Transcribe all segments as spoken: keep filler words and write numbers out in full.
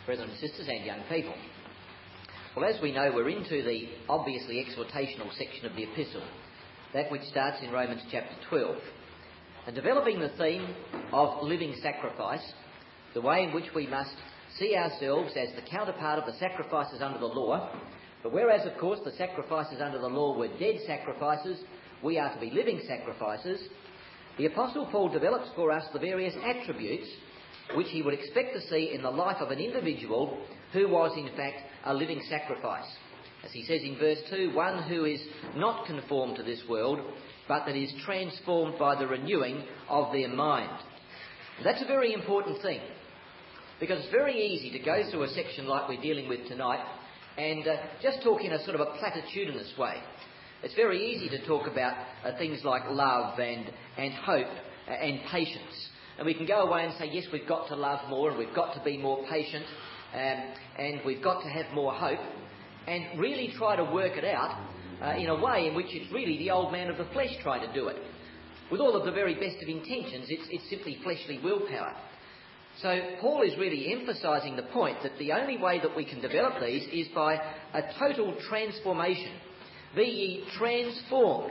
brethren and sisters and young people. Well, as we know, we're into the obviously exhortational section of the epistle, that which starts in Romans chapter twelve, and developing the theme of living sacrifice, the way in which we must see ourselves as the counterpart of the sacrifices under the law. But whereas, of course, the sacrifices under the law were dead sacrifices, we are to be living sacrifices. The Apostle Paul develops for us the various attributes which he would expect to see in the life of an individual who was, in fact, a living sacrifice. As he says in verse two, one who is not conformed to this world, but that is transformed by the renewing of their mind. And that's a very important thing, because it's very easy to go through a section like we're dealing with tonight and uh, just talk in a sort of a platitudinous way. It's very easy to talk about uh, things like love and, and hope uh, and patience. And we can go away and say, yes, we've got to love more and we've got to be more patient um, and we've got to have more hope, and really try to work it out uh, in a way in which it's really the old man of the flesh trying to do it. With all of the very best of intentions, it's, it's simply fleshly willpower. So Paul is really emphasising the point that the only way that we can develop these is by a total transformation. Be ye transformed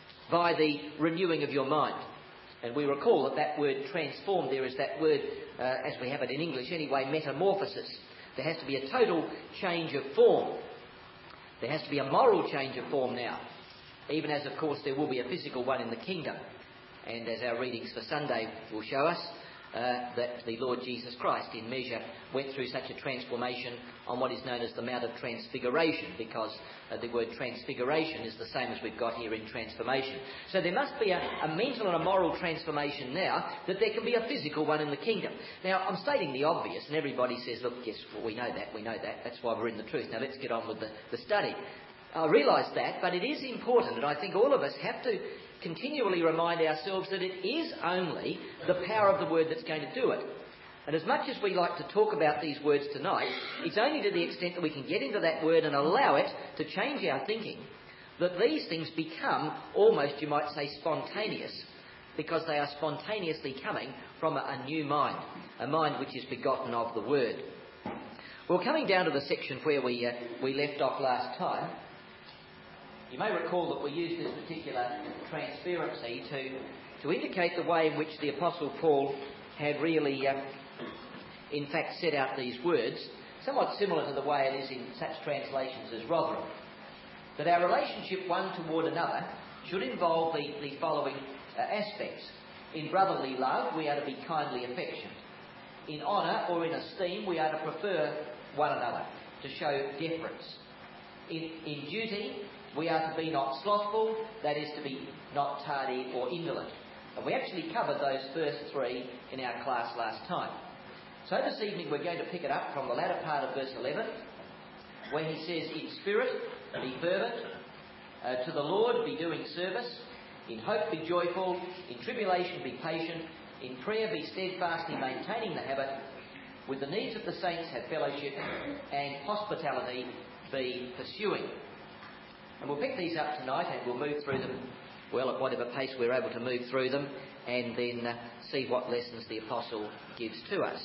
by the renewing of your mind. And we recall that that word transformed there is that word, uh, as we have it in English anyway, metamorphosis. There has to be a total change of form. There has to be a moral change of form now, even as, of course, there will be a physical one in the kingdom. And as our readings for Sunday will show us, uh, that the Lord Jesus Christ, in measure, went through such a transformation on what is known as the Mount of Transfiguration, because uh, the word transfiguration is the same as we've got here in transformation. So there must be a, a mental and a moral transformation now, that there can be a physical one in the kingdom. Now, I'm stating the obvious, and everybody says, look, yes, well, we know that, we know that, that's why we're in the truth. Now let's get on with the, the study. I realise that, but it is important, and I think all of us have to continually remind ourselves that it is only the power of the word that's going to do it. And as much as we like to talk about these words tonight, it's only to the extent that we can get into that word and allow it to change our thinking that these things become almost, you might say, spontaneous, because they are spontaneously coming from a, a new mind, a mind which is begotten of the word. Well, coming down to the section where we, uh, we left off last time, you may recall that we used this particular transparency to, to indicate the way in which the Apostle Paul had really, uh, in fact, set out these words, somewhat similar to the way it is in such translations as Rotherham. That our relationship one toward another should involve the, the following uh, aspects. In brotherly love, we are to be kindly affectionate. In honour or in esteem, we are to prefer one another, to show deference. In, in duty, we are to be not slothful, that is to be not tardy or indolent. And we actually covered those first three in our class last time. So this evening we're going to pick it up from the latter part of verse eleven, where he says, in spirit be fervent, uh, to the Lord be doing service, in hope be joyful, in tribulation be patient, in prayer be steadfastly maintaining the habit, with the needs of the saints have fellowship, and hospitality be pursuing. And we'll pick these up tonight and we'll move through them, well, at whatever pace we're able to move through them, and then uh, see what lessons the Apostle gives to us.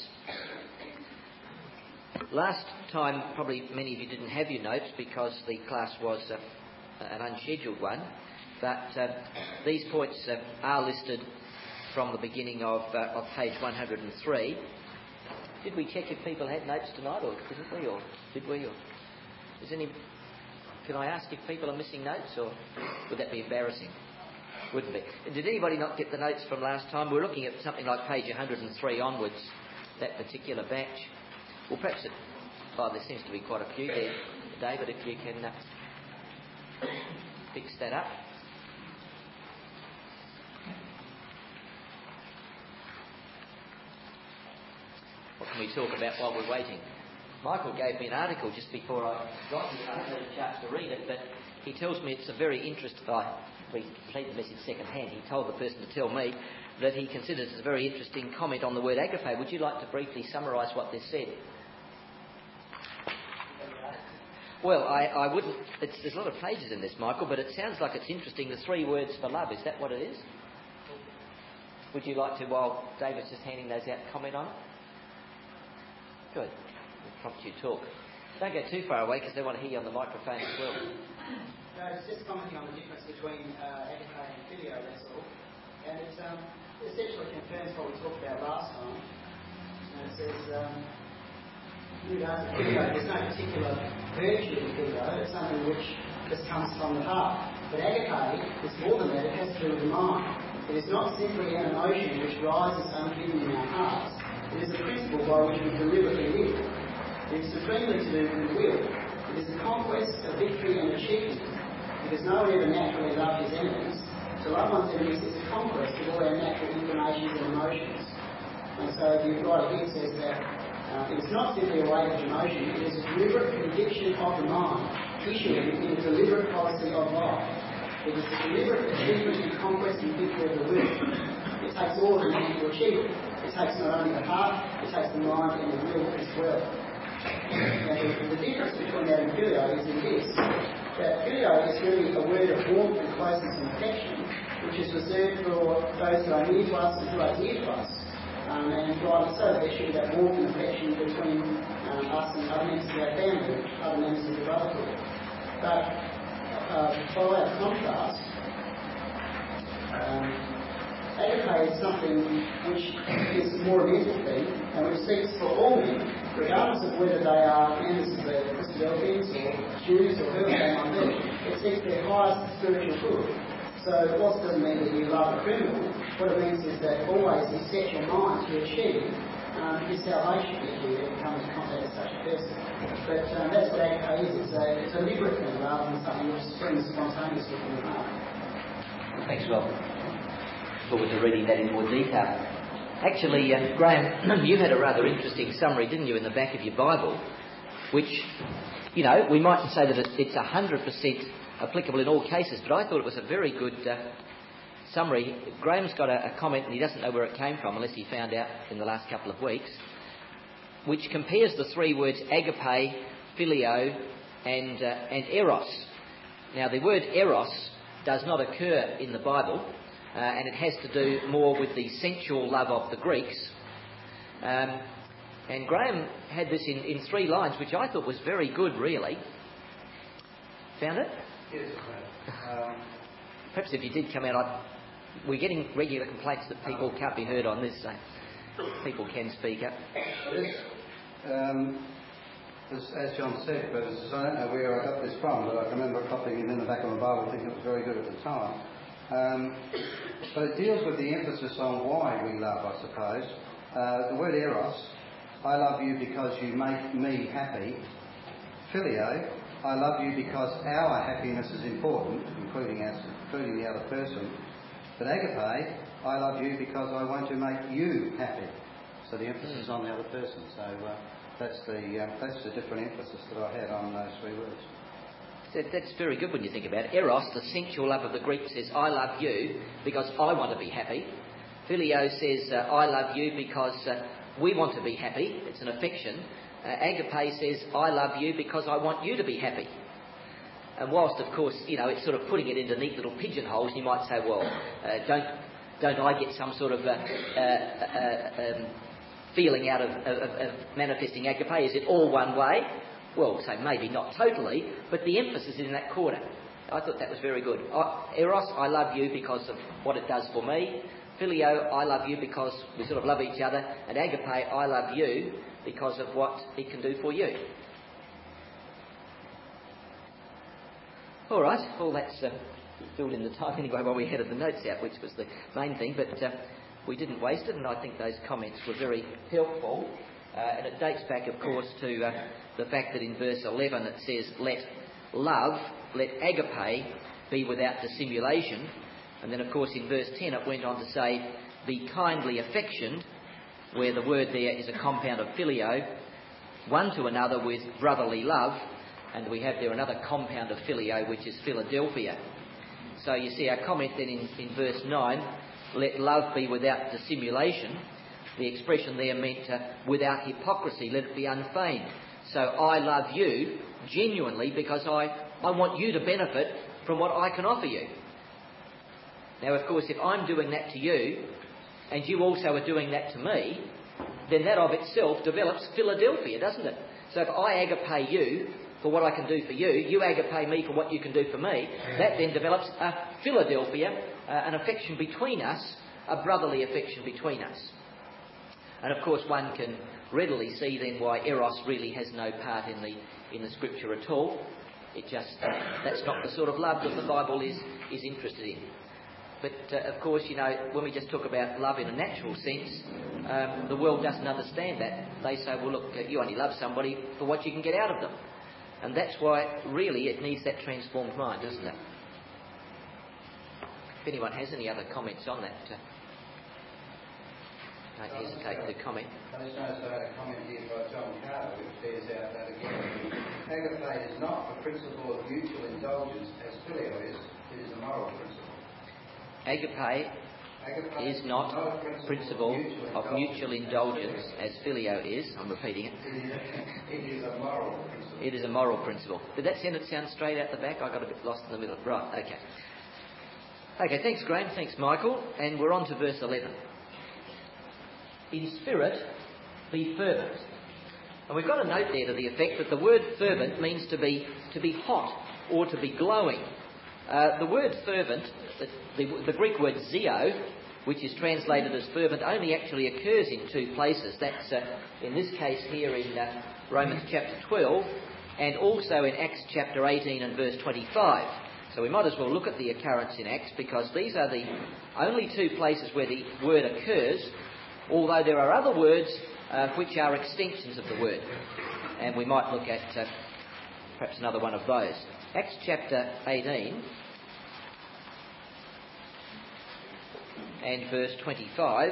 Last time, probably many of you didn't have your notes because the class was uh, an unscheduled one, but uh, these points uh, are listed from the beginning of, uh, of page one hundred and three. Did we check if people had notes tonight, or didn't we, or did we, or is any... Can I ask if people are missing notes, or would that be embarrassing? Wouldn't be. Did anybody not get the notes from last time? We're looking at something like page one hundred and three onwards, that particular batch. Well, perhaps it... Oh, there seems to be quite a few there, David, if you can uh, fix that up. What can we talk about while we're waiting? Michael gave me an article just before I got here. I haven't had a chance to read it, but he tells me it's a very interesting... I we played the message second hand. He told the person to tell me that he considers it a very interesting comment on the word agape. Would you like to briefly summarise what this said? Well, I, I wouldn't... It's, there's a lot of pages in this, Michael, but it sounds like it's interesting. The three words for love, is that what it is? Would you like to, while David's just handing those out, comment on it? Good. prompt you to talk. Don't go too far away because they want to hear you on the microphone as well. No, it's just commenting on the difference between uh, agape and filio, that's all. And it um, essentially confirms what we talked about last time. And it says, um, with us, filio, there's no particular virtue in filio, it's something which just comes from the heart. But agape is more than that, it has to do with the mind. It is not simply an emotion which rises unbidden in our hearts. It is a principle by which we deliberately live. It is supremely to do with the will. It is the conquest of victory and achievement. Because no one ever naturally loved his enemies. To love one's enemies is a conquest of all our natural inclinations and emotions. And so the writer here says that uh, it is not simply a weighted emotion, it is a deliberate conviction of the mind, issuing in a deliberate policy of life. It is the deliberate achievement and conquest and victory of the will. It takes all of the man to achieve it. It takes not only the heart, it takes the mind and the will as well. Now, the difference between that and filio is in this, that filio is really a word of warmth and closeness and affection, which is reserved for those who are near to us and who are dear to us. Um, and rightly so, there should be that warmth and affection between um, us and other members of our family, other members of the brotherhood. But uh, by way of contrast, um, agape is something which is more a mental thing and which seeks for all men, regardless of whether they are members of the Christadelphians or Jews or whoever they might be. It seeks their highest spiritual good. So whilst it doesn't mean that you love a criminal, what it means is that always you set your mind to achieve um, his salvation if you come into contact with such a person. But um, that's what agape is. It's a, it's a deliberate thing rather than something which springs spontaneously from the heart. Thanks, Rob. Forward to reading that in more detail. Actually, uh, Graham, you had a rather interesting summary, didn't you, in the back of your Bible, which, you know, we mightn't say that it's one hundred percent applicable in all cases, but I thought it was a very good uh, summary. Graham's got a, a comment, and he doesn't know where it came from unless he found out in the last couple of weeks, which compares the three words agape, filio, and, uh, and eros. Now, the word eros does not occur in the Bible, uh, and it has to do more with the sensual love of the Greeks. Um, and Graham had this in, in three lines, which I thought was very good, really. Found it? Yes. Um, Perhaps if you did come out, I'd, we're getting regular complaints that people can't be heard on this, so people can speak up. This, um, as, as John said, but as, I don't know where I got this from, but I can remember copying it in the back of my Bible, thinking it was very good at the time. Um, but it deals with the emphasis on why we love, I suppose. Uh, the word eros, I love you because you make me happy. Filio, I love you because our happiness is important, including us, including the other person. But agape, I love you because I want to make you happy. So the emphasis mm. on the other person. So uh, that's the uh, that's the different emphasis that I had on those three words. So that's very good when you think about it. Eros, the sensual love of the Greek, says, I love you because I want to be happy. Filio says, uh, I love you because uh, we want to be happy. It's an affection. Uh, agape says, I love you because I want you to be happy. And whilst, of course, you know, it's sort of putting it into neat little pigeonholes, you might say, well, uh, don't don't I get some sort of uh, uh, uh, um, feeling out of, of, of manifesting agape? Is it all one way? Well, so maybe not totally, but the emphasis is in that corner. I thought that was very good. I, Eros, I love you because of what it does for me. Filio, I love you because we sort of love each other. And agape, I love you because of what it can do for you. All right, well, that's uh, filled in the time anyway while we headed the notes out, which was the main thing, but uh, we didn't waste it, and I think those comments were very helpful. Uh, and it dates back, of course, to uh, the fact that in verse eleven it says, let love, let agape be without dissimulation. And then, of course, in verse ten it went on to say, be kindly affectioned, where the word there is a compound of filio, one to another with brotherly love. And we have there another compound of filio, which is Philadelphia. So you see our comment then in, in verse nine, let love be without dissimulation. The expression there meant uh, without hypocrisy, let it be unfeigned. So I love you genuinely because I, I want you to benefit from what I can offer you. Now, of course, if I'm doing that to you and you also are doing that to me, then that of itself develops Philadelphia, doesn't it? So if I agape you for what I can do for you, you agape me for what you can do for me, that then develops a Philadelphia, uh, an affection between us, a brotherly affection between us. And of course one can readily see then why eros really has no part in the in the scripture at all. It just, uh, that's not the sort of love that the Bible is, is interested in. But uh, of course, you know, when we just talk about love in a natural sense, um, the world doesn't understand that. They say, well look, uh, you only love somebody for what you can get out of them. And that's why really it needs that transformed mind, doesn't it? If anyone has any other comments on that, uh, don't hesitate to comment. I just noticed I had a comment here by John Carter which bears out that again. Agape is not the principle of mutual indulgence as phileo is, it is a moral principle. Agape, Agape is not a principle, principle of, mutual, of mutual indulgence as phileo is. I'm repeating it. It is a moral principle. It is a moral principle. Did that sentence sound straight out the back? I got a bit lost in the middle. Right, okay. Okay, thanks Graham, thanks Michael. And we're on to verse eleven. In spirit, be fervent. And we've got a note there to the effect that the word fervent means to be to be hot or to be glowing. Uh, the word fervent, the, the, the Greek word zeo, which is translated as fervent, only actually occurs in two places. That's uh, in this case here in uh, Romans chapter twelve, and also in Acts chapter eighteen and verse twenty-five. So we might as well look at the occurrence in Acts, because these are the only two places where the word occurs, although there are other words uh, which are extensions of the word. And we might look at uh, perhaps another one of those. Acts chapter eighteen and verse twenty-five,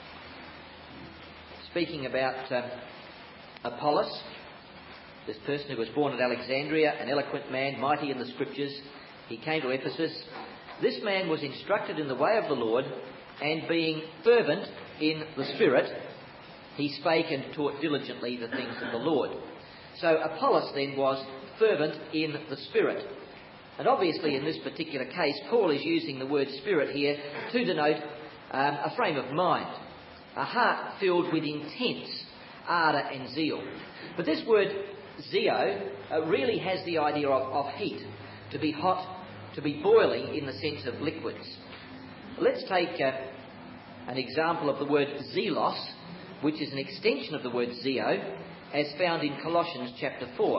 speaking about um, Apollos, this person who was born at Alexandria, an eloquent man, mighty in the scriptures. He came to Ephesus. This man was instructed in the way of the Lord, and being fervent in the Spirit, he spake and taught diligently the things of the Lord. So Apollos then was fervent in the Spirit. And obviously in this particular case, Paul is using the word Spirit here to denote um, a frame of mind, a heart filled with intense ardour and zeal. But this word zeo uh, really has the idea of, of heat, to be hot, to be boiling in the sense of liquids. Let's take uh, an example of the word zelos, which is an extension of the word zeo, as found in Colossians chapter four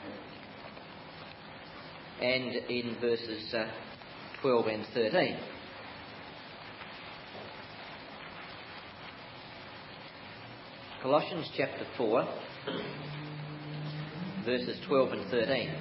and in verses uh, twelve and thirteen. Colossians chapter four, verses twelve and thirteen.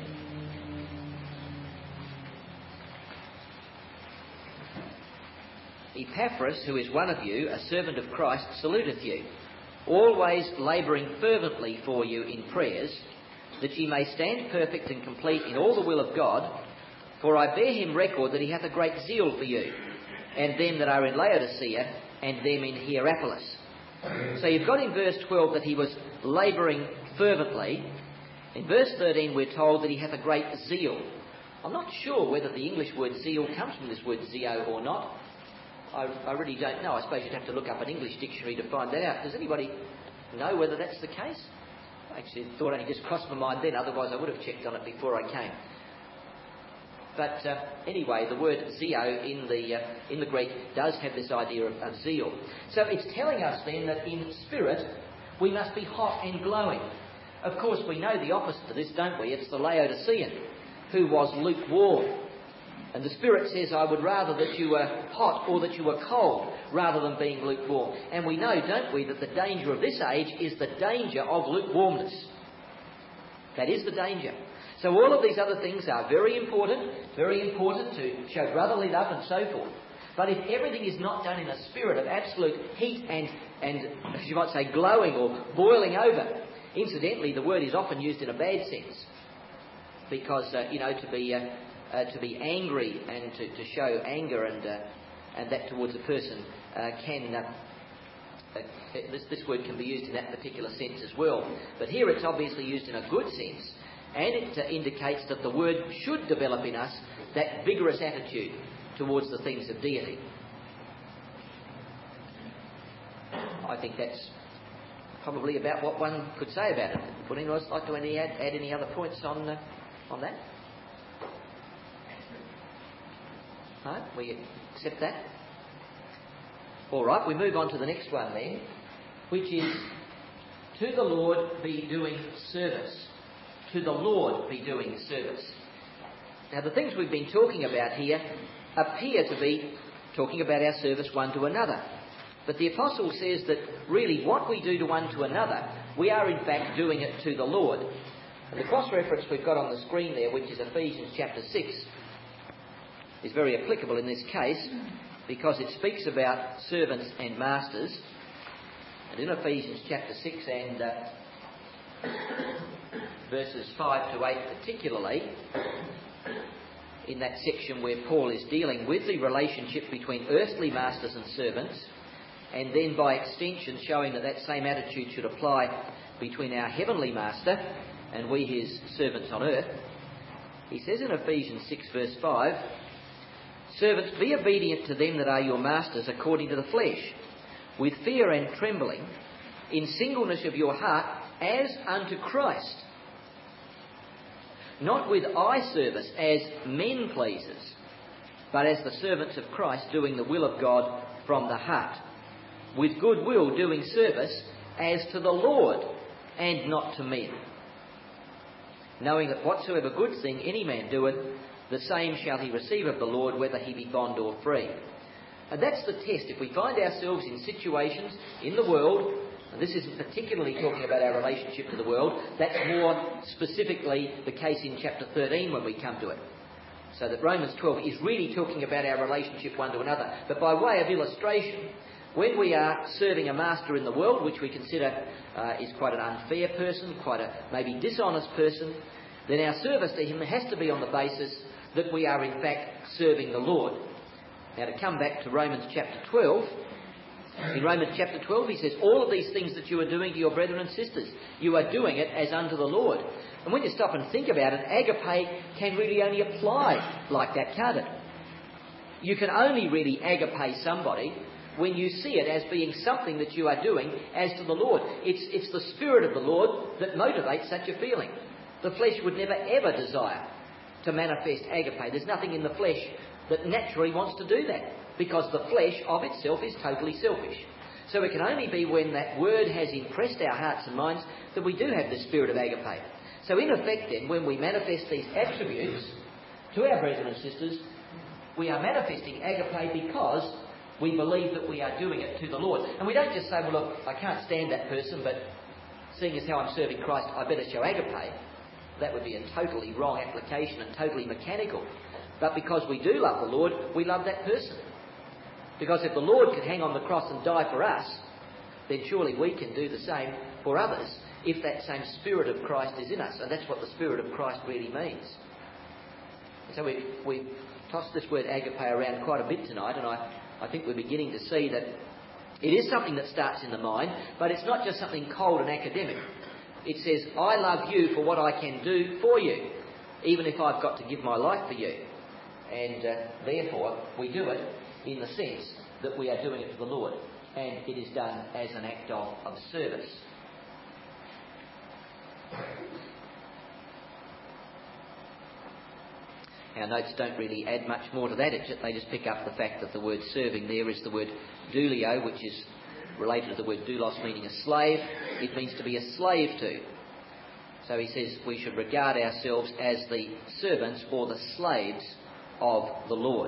Epaphras, who is one of you, a servant of Christ, saluteth you, always labouring fervently for you in prayers, that ye may stand perfect and complete in all the will of God. For I bear him record that he hath a great zeal for you, and them that are in Laodicea, and them in Hierapolis. So you've got in verse twelve that he was labouring fervently. In verse thirteen we're told that he hath a great zeal. I'm not sure whether the English word zeal comes from this word zeo or not. I, I really don't know. I suppose you'd have to look up an English dictionary to find that out. Does anybody know whether that's the case? I actually thought it only just crossed my mind then, otherwise I would have checked on it before I came. But uh, anyway, the word zeo in the uh, in the Greek does have this idea of, of zeal. So it's telling us then that in spirit we must be hot and glowing. Of course, we know the opposite of this, don't we? It's the Laodicean who was lukewarm. And the Spirit says, I would rather that you were hot or that you were cold rather than being lukewarm. And we know, don't we, that the danger of this age is the danger of lukewarmness. That is the danger. So all of these other things are very important, very important to show brotherly love and so forth. But if everything is not done in a spirit of absolute heat and, and as you might say, glowing or boiling over, incidentally, the word is often used in a bad sense. Because, uh, you know, to be... Uh, Uh, to be angry and to, to show anger and uh, and that towards a person uh, can uh, uh, this, this word can be used in that particular sense as well. But here it's obviously used in a good sense, and it uh, indicates that the word should develop in us that vigorous attitude towards the things of deity. I think that's probably about what one could say about it. Would anyone else like to any add, add any other points on uh, on that? No? We accept that? All right, we move on to the next one then, which is, to the Lord be doing service. To the Lord be doing service. Now, the things we've been talking about here appear to be talking about our service one to another. But the Apostle says that really what we do to one to another, we are in fact doing it to the Lord. And the cross-reference we've got on the screen there, which is Ephesians chapter six, is very applicable in this case because it speaks about servants and masters. And in Ephesians chapter six and uh, verses five to eight particularly, in that section where Paul is dealing with the relationship between earthly masters and servants, and then by extension showing that that same attitude should apply between our heavenly master and we his servants on earth, he says in Ephesians six verse five, "Servants, be obedient to them that are your masters according to the flesh, with fear and trembling, in singleness of your heart, as unto Christ, not with eye service as men pleasers, but as the servants of Christ, doing the will of God from the heart, with good will doing service as to the Lord and not to men, knowing that whatsoever good thing any man doeth, the same shall he receive of the Lord, whether he be bond or free." And that's the test. If we find ourselves in situations in the world, and this isn't particularly talking about our relationship to the world, that's more specifically the case in chapter thirteen when we come to it. So that Romans twelve is really talking about our relationship one to another. But by way of illustration, when we are serving a master in the world, which we consider uh, is quite an unfair person, quite a maybe dishonest person, then our service to him has to be on the basis that we are in fact serving the Lord. Now, to come back to Romans chapter twelve, in Romans chapter twelve he says, all of these things that you are doing to your brethren and sisters, you are doing it as unto the Lord. And when you stop and think about it, agape can really only apply like that, can't it? You can only really agape somebody when you see it as being something that you are doing as to the Lord. It's, it's the Spirit of the Lord that motivates such a feeling. The flesh would never ever desire to manifest agape. There's nothing in the flesh that naturally wants to do that, because the flesh of itself is totally selfish. So it can only be when that word has impressed our hearts and minds that we do have the spirit of agape. So in effect then, when we manifest these attributes to our brethren and sisters, we are manifesting agape because we believe that we are doing it to the Lord. And we don't just say, well, look, I can't stand that person, but seeing as how I'm serving Christ, I better show agape. That would be a totally wrong application and totally mechanical. But because we do love the Lord, we love that person. Because if the Lord could hang on the cross and die for us, then surely we can do the same for others if that same Spirit of Christ is in us. And that's what the Spirit of Christ really means. So we've, we've tossed this word agape around quite a bit tonight, and I, I think we're beginning to see that it is something that starts in the mind, but it's not just something cold and academic. It says, I love you for what I can do for you, even if I've got to give my life for you. And uh, therefore, we do it in the sense that we are doing it to the Lord, and it is done as an act of, of service. Our notes don't really add much more to that. It just, they just pick up the fact that the word serving there is the word doulio, which is related to the word doulos, meaning a slave. It means to be a slave to. So he says we should regard ourselves as the servants or the slaves of the Lord.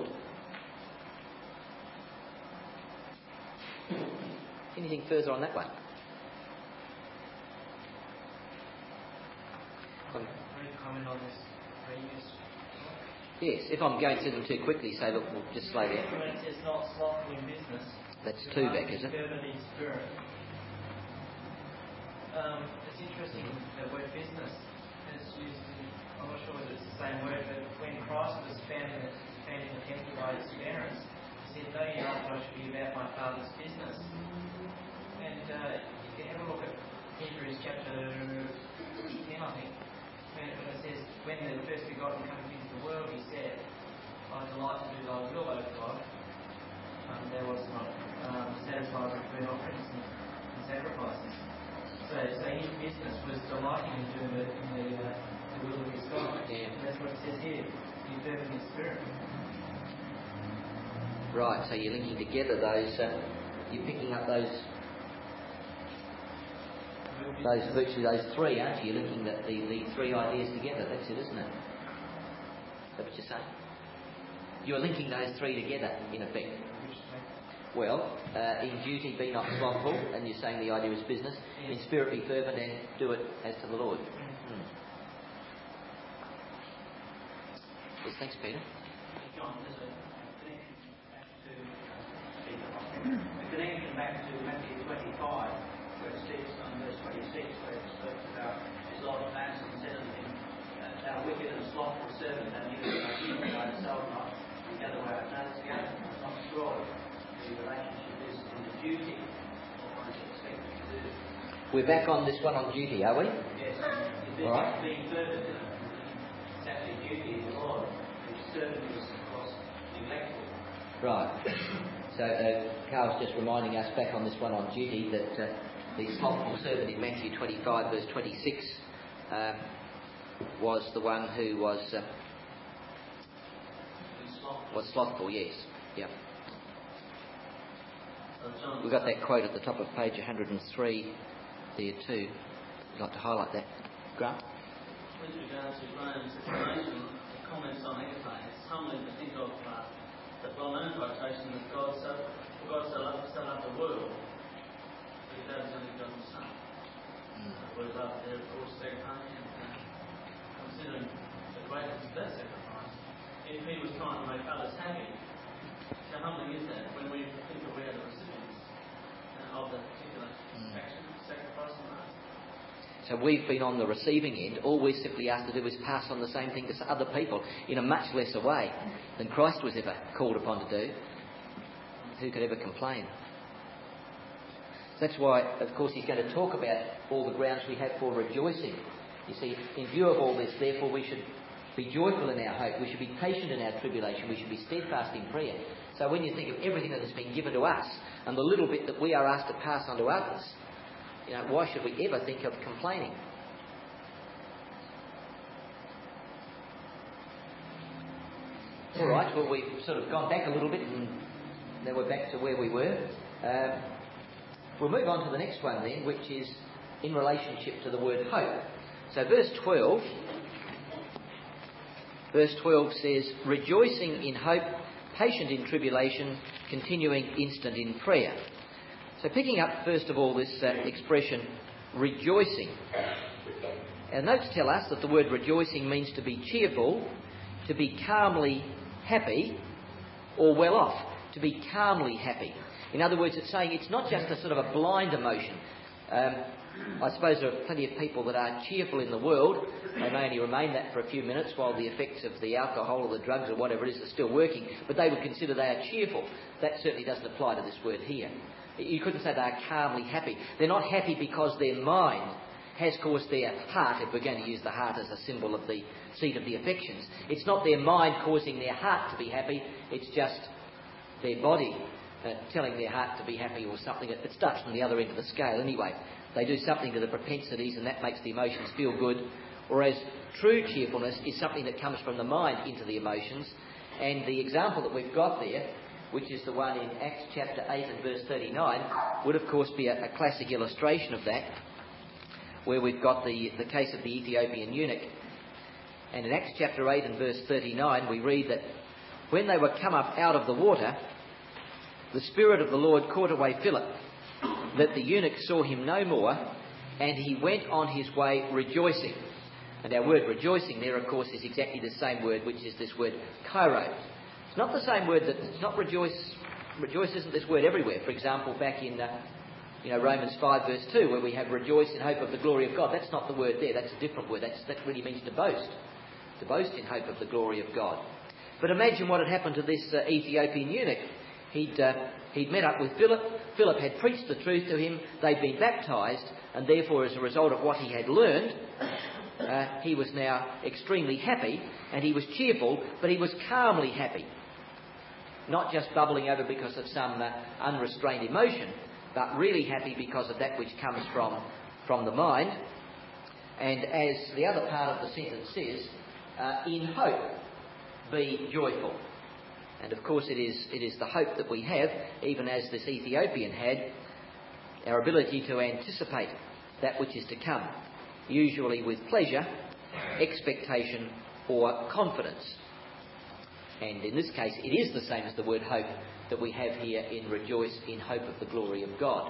Anything further on that one? Um, comment on this previous. Yes, if I'm going through them too quickly, say, look, we'll just slow down. It says not slothful in business. That's two back, is it? In spirit. Um, it's interesting, the word business is used in, I'm not sure whether it's the same word, but when Christ was found in the, found in the temple by his parents, he said, "Know ye not that I should be about my Father's business." And uh, if you have a look at Hebrews chapter ten, I think, when it says, when the first begotten cometh into the world, he said, "I delight to do thy will, O God." Um, there was not um, satisfied with burnt offerings and, and sacrifices. So, so his business was delighting in doing it in the, uh, the will of his God. Yeah. And that's what it says here. Be fervent in spirit. Right, so you're linking together those, uh, you're picking up those, those virtually those three, aren't you? You're linking the, the, the three ideas together. That's it, isn't it? Is that what you're saying? You're linking those three together, in effect. Well, uh, in duty be not slothful, and you're saying the idea is business. In spirit be fervent and do it as to the Lord. Hmm. Yes, thanks, Peter. John, there's a connection back to, a connection back to Matthew twenty-five, where it says on verse twenty-six, where it speaks about his Lord answered and said unto him, thou wicked and slothful servant, thou neither art eaten by the soul not, and gather where it does go, and not destroy. The relationship is in the duty of what is expected to do. We're back on this one on duty, are we? Yes. If All right. being fervent, it's actually duty of the Lord. The servant is, of course, neglectful. Right. So uh, Carl's just reminding us back on this one on duty that uh, the slothful servant in Matthew twenty-five verse twenty-six um, was the one who was uh, was slothful. Yes. Yep. We've got that quote at the top of page one hundred three there too. I'd like to highlight that. Grant? With regards to Graham's explanation, the comments on agape, it's humbling to think of uh, the well-known quotation that God so, for God so loved, so loved the world, that he gave his only begotten Son. Mm. The word love there, of course, sacrifice, and uh, considering the greatness of that sacrifice, if he was trying to make others happy, how humbling is that when we think that we are the recipients uh, of that particular Mm. action, sacrifice on us? So we've been on the receiving end. All we're simply asked to do is pass on the same thing to other people in a much lesser way than Christ was ever called upon to do. Who could ever complain? That's why, of course, he's going to talk about all the grounds we have for rejoicing. You see, in view of all this, therefore, we should be joyful in our hope. We should be patient in our tribulation. We should be steadfast in prayer. So when you think of everything that has been given to us and the little bit that we are asked to pass on to others, you know, why should we ever think of complaining? All right, well, we've sort of gone back a little bit and now we're back to where we were. Um, we'll move on to the next one then, which is in relationship to the word hope. So verse twelve, verse twelve says, rejoicing in hope, patient in tribulation, continuing instant in prayer. So picking up first of all this uh, expression, rejoicing. Our notes tell us that the word rejoicing means to be cheerful, to be calmly happy, or well off, to be calmly happy. In other words, it's saying it's not just a sort of a blind emotion. Um, I suppose there are plenty of people that are cheerful in the world. They may only remain that for a few minutes while the effects of the alcohol or the drugs or whatever it is are still working, but they would consider they are cheerful. That certainly doesn't apply to this word here. You couldn't say they are calmly happy. They're not happy because their mind has caused their heart, if we're going to use the heart as a symbol of the seat of the affections. It's not their mind causing their heart to be happy, it's just their body uh, telling their heart to be happy or something. It starts from the other end of the scale anyway. They do something to the propensities and that makes the emotions feel good. Whereas true cheerfulness is something that comes from the mind into the emotions. And the example that we've got there, which is the one in Acts chapter eight and verse thirty-nine, would of course be a, a classic illustration of that, where we've got the, the case of the Ethiopian eunuch. And in Acts chapter eight and verse thirty-nine we read that when they were come up out of the water, the Spirit of the Lord caught away Philip, that the eunuch saw him no more, and he went on his way rejoicing. And our word rejoicing there, of course, is exactly the same word, which is this word kairo. It's not the same word that, it's not rejoice, rejoice isn't this word everywhere. For example, back in uh, you know, Romans five verse two, where we have rejoice in hope of the glory of God. That's not the word there, that's a different word. That's, that really means to boast. To boast in hope of the glory of God. But imagine what had happened to this uh, Ethiopian eunuch. He'd, uh, he'd met up with Philip. Philip had preached the truth to him. They'd been baptised. And therefore, as a result of what he had learned, uh, he was now extremely happy. And he was cheerful, but he was calmly happy. Not just bubbling over because of some uh, unrestrained emotion, but really happy because of that which comes from from the mind. And as the other part of the sentence says, uh, in hope be joyful. And of course it is, it is the hope that we have, even as this Ethiopian had, our ability to anticipate that which is to come, usually with pleasure, expectation or confidence. And in this case it is the same as the word hope that we have here in rejoice in hope of the glory of God.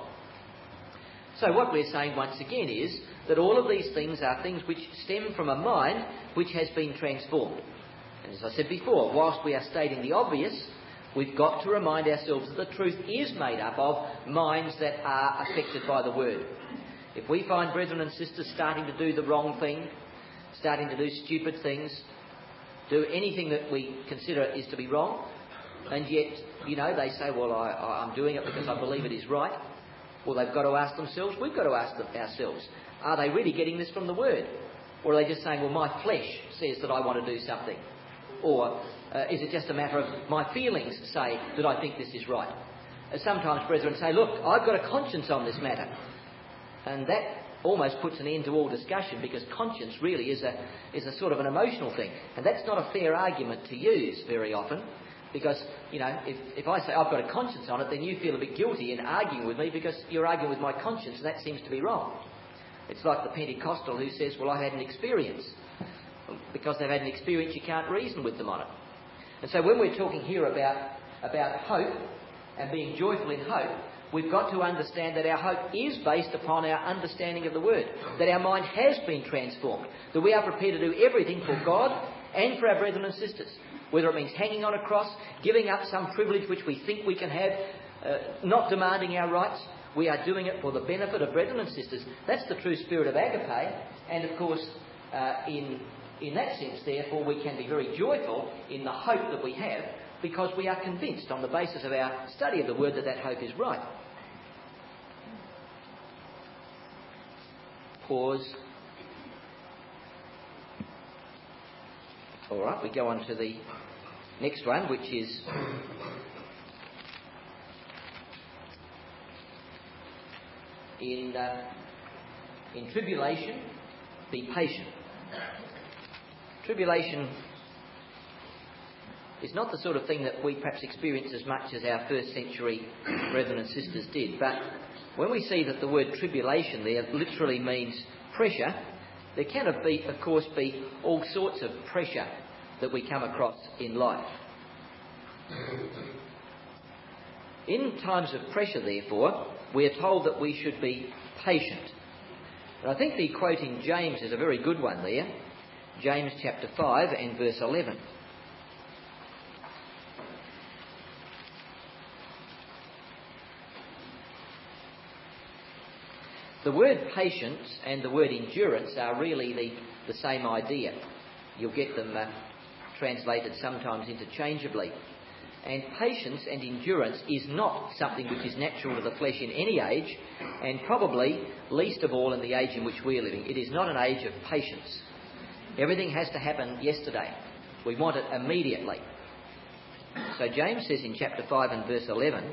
So what we're saying once again is that all of these things are things which stem from a mind which has been transformed. And as I said before, whilst we are stating the obvious, we've got to remind ourselves that the truth is made up of minds that are affected by the word. If we find brethren and sisters starting to do the wrong thing, starting to do stupid things, do anything that we consider is to be wrong, and yet, you know, they say, well, I, I'm doing it because I believe it is right. Well, they've got to ask themselves, we've got to ask them ourselves, are they really getting this from the word? Or are they just saying, well, my flesh says that I want to do something? Or uh, is it just a matter of my feelings say that I think this is right? Uh, sometimes brethren say, look, I've got a conscience on this matter. And that almost puts an end to all discussion, because conscience really is a, is a sort of an emotional thing. And that's not a fair argument to use very often. Because, you know, if, if I say I've got a conscience on it, then you feel a bit guilty in arguing with me because you're arguing with my conscience, and that seems to be wrong. It's like the Pentecostal who says, well, I had an experience. Because they've had an experience, you can't reason with them on it. And so when we're talking here about, about hope and being joyful in hope, we've got to understand that our hope is based upon our understanding of the Word, that our mind has been transformed, that we are prepared to do everything for God and for our brethren and sisters. Whether it means hanging on a cross, giving up some privilege which we think we can have, uh, not demanding our rights, we are doing it for the benefit of brethren and sisters. That's the true spirit of agape. And of course, uh, in, in that sense, therefore, we can be very joyful in the hope that we have, because we are convinced on the basis of our study of the Word that that hope is right. Pause. All right, we go on to the next one, which is in uh, in tribulation, be patient. Tribulation is not the sort of thing that we perhaps experience as much as our first century brethren and sisters did. But when we see that the word tribulation there literally means pressure, there can, of, be, of course, be all sorts of pressure that we come across in life. In times of pressure, therefore, we are told that we should be patient. And I think the quote in James is a very good one there. James chapter five and verse eleven. The word patience and the word endurance are really the, the same idea. You'll get them uh, translated sometimes interchangeably. And patience and endurance is not something which is natural to the flesh in any age, and probably least of all in the age in which we are living. It is not an age of patience. Everything has to happen yesterday. We want it immediately. So James says in chapter five and verse eleven,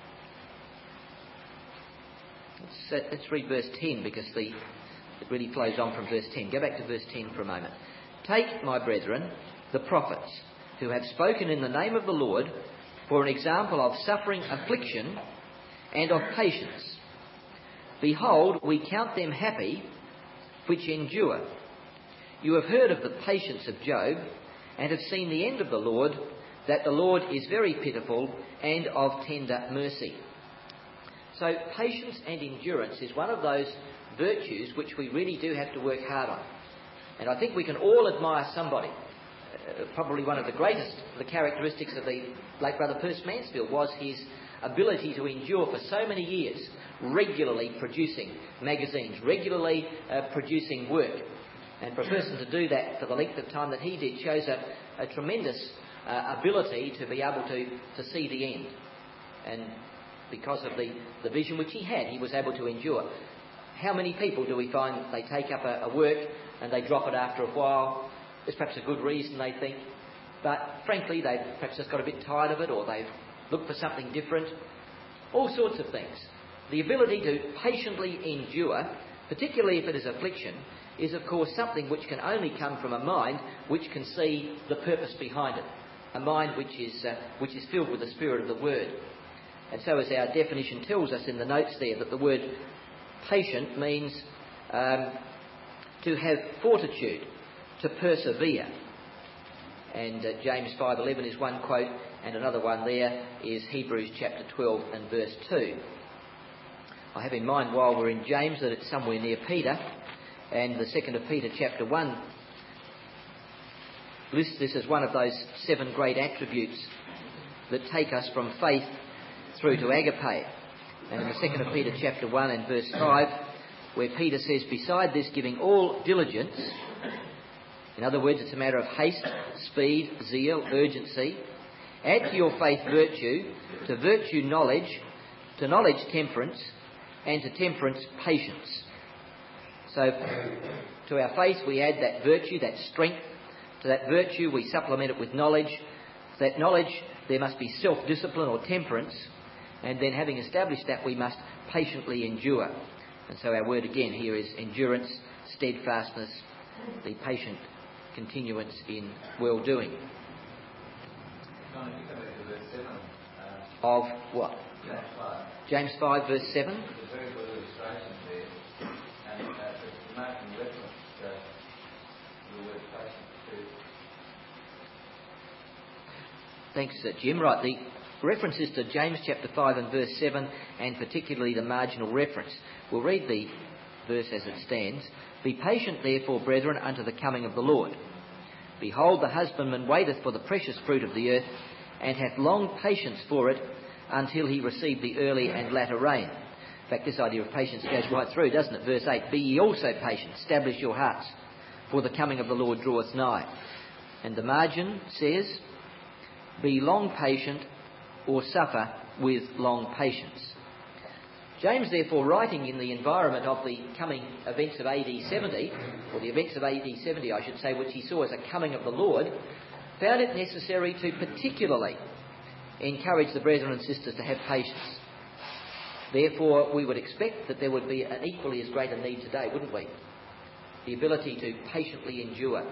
let's, uh, let's read verse ten, because the, it really flows on from verse ten. Go back to verse ten for a moment. Take, my brethren, the prophets, who have spoken in the name of the Lord, for an example of suffering affliction and of patience. Behold, we count them happy which endure. You have heard of the patience of Job, and have seen the end of the Lord, that the Lord is very pitiful and of tender mercy. So patience and endurance is one of those virtues which we really do have to work hard on. And I think we can all admire somebody. Uh, probably one of the greatest of the characteristics of the late Brother Percy Mansfield was his ability to endure for so many years, regularly producing magazines, regularly uh, producing work. And for a person to do that for the length of time that he did shows a, a tremendous uh, ability to be able to, to see the end. And because of the, the vision which he had, he was able to endure. How many people do we find they take up a, a work and they drop it after a while? There's perhaps a good reason, they think. But frankly, they've perhaps just got a bit tired of it, or they've looked for something different. All sorts of things. The ability to patiently endure particularly if it is affliction, is of course something which can only come from a mind which can see the purpose behind it, a mind which is uh, which is filled with the spirit of the word. And so, as our definition tells us in the notes there, that the word patient means um, to have fortitude, to persevere. And uh, James five eleven is one quote, and another one there is Hebrews chapter twelve and verse two. I have in mind, while we're in James, that it's somewhere near Peter, and the second of Peter chapter one lists this as one of those seven great attributes that take us from faith through to agape. And in the second of Peter chapter one and verse five, where Peter says, beside this giving all diligence, in other words, it's a matter of haste, speed, zeal, urgency, add to your faith virtue, to virtue knowledge, to knowledge temperance, and to temperance patience. So to our faith we add that virtue, that strength. To that virtue we supplement it with knowledge. To that knowledge there must be self-discipline or temperance. And then, having established that, we must patiently endure. And so our word again here is endurance, steadfastness, the patient continuance in well-doing. Of what? James five verse seven. It's a very good illustration there. And uh, it's making reference to the word patient too. Thanks, uh, Jim. Right, the references to James chapter five and verse seven, and particularly the marginal reference. We'll read the verse as it stands. Be patient, therefore, brethren, unto the coming of the Lord. Behold, the husbandman waiteth for the precious fruit of the earth, and hath long patience for it, until he receive the early and latter rain. In fact, this idea of patience goes right through, doesn't it? Verse eight, be ye also patient, establish your hearts, for the coming of the Lord draweth nigh. And the margin says, be long patient, or suffer with long patience. James, therefore, writing in the environment of the coming events of A D seventy, or the events of A D seventy, I should say, which he saw as a coming of the Lord, found it necessary to particularly encourage the brethren and sisters to have patience. Therefore, we would expect that there would be an equally as great a need today, wouldn't we? The ability to patiently endure.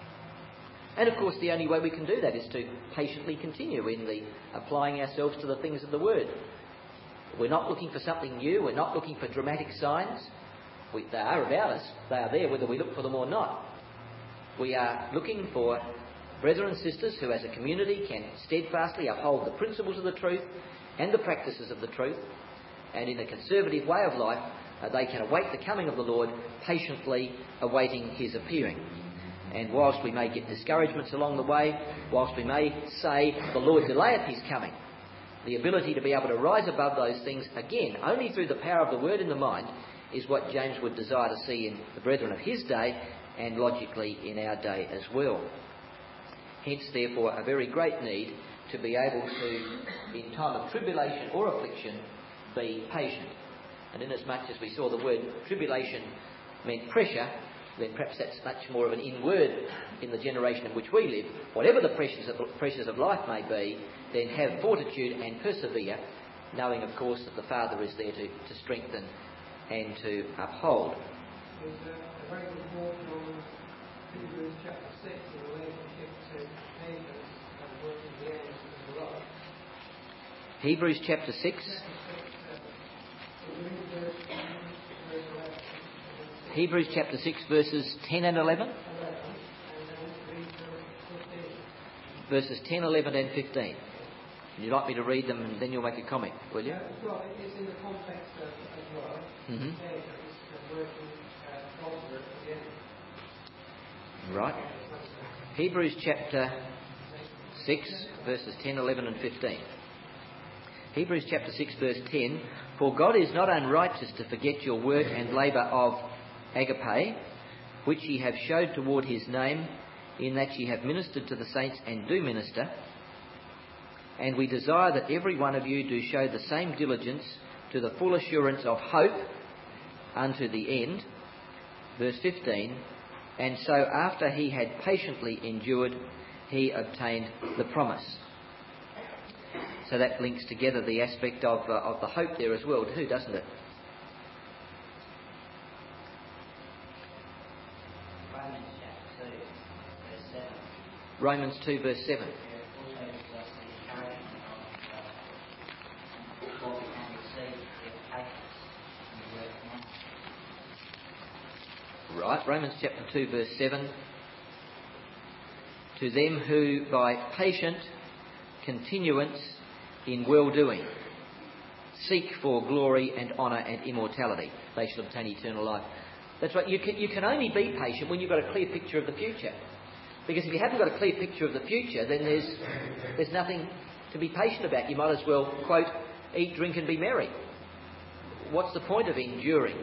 And of course, the only way we can do that is to patiently continue in the applying ourselves to the things of the Word. We're not looking for something new. We're not looking for dramatic signs. We, they are about us. They are there whether we look for them or not. We are looking for brethren and sisters who as a community can steadfastly uphold the principles of the truth and the practices of the truth, and in a conservative way of life uh, they can await the coming of the Lord, patiently awaiting his appearing. And whilst we may get discouragements along the way, whilst we may say the Lord delayeth his coming, the ability to be able to rise above those things, again, only through the power of the word in the mind, is what James would desire to see in the brethren of his day, and logically in our day as well. Hence, therefore, a very great need to be able to, in time of tribulation or affliction, be patient. And inasmuch as we saw the word tribulation meant pressure, then perhaps that's much more of an in word in the generation in which we live. Whatever the pressures of, pressures of life may be, then have fortitude and persevere, knowing, of course, that the Father is there to, to strengthen and to uphold. There's a, a very good portion on Hebrews chapter six in relationship to patience and working the ends of the law. Hebrews chapter six. Hebrews chapter six, verses ten and eleven. Verses ten, eleven and fifteen. Would you like me to read them and then you'll make a comment, will you? Uh, well, it's in the context of, as well. Mm-hmm. Patience and working uh, towards the end. Right. Hebrews chapter six, verses ten, eleven and fifteen. Hebrews chapter six, verse ten. For God is not unrighteous to forget your work and labour of agape, which ye have showed toward his name, in that ye have ministered to the saints and do minister. And we desire that every one of you do show the same diligence to the full assurance of hope unto the end. Verse fifteen. And so after he had patiently endured, he obtained the promise. So that links together the aspect of, uh, of the hope there as well too, doesn't it? Romans two verse seven. Right, Romans chapter two verse seven. To them who by patient continuance in well-doing seek for glory and honour and immortality, they shall obtain eternal life. That's right, you can, you can only be patient when you've got a clear picture of the future. Because if you haven't got a clear picture of the future, then there's there's nothing to be patient about. You might as well, quote, eat, drink and be merry. What's the point of enduring?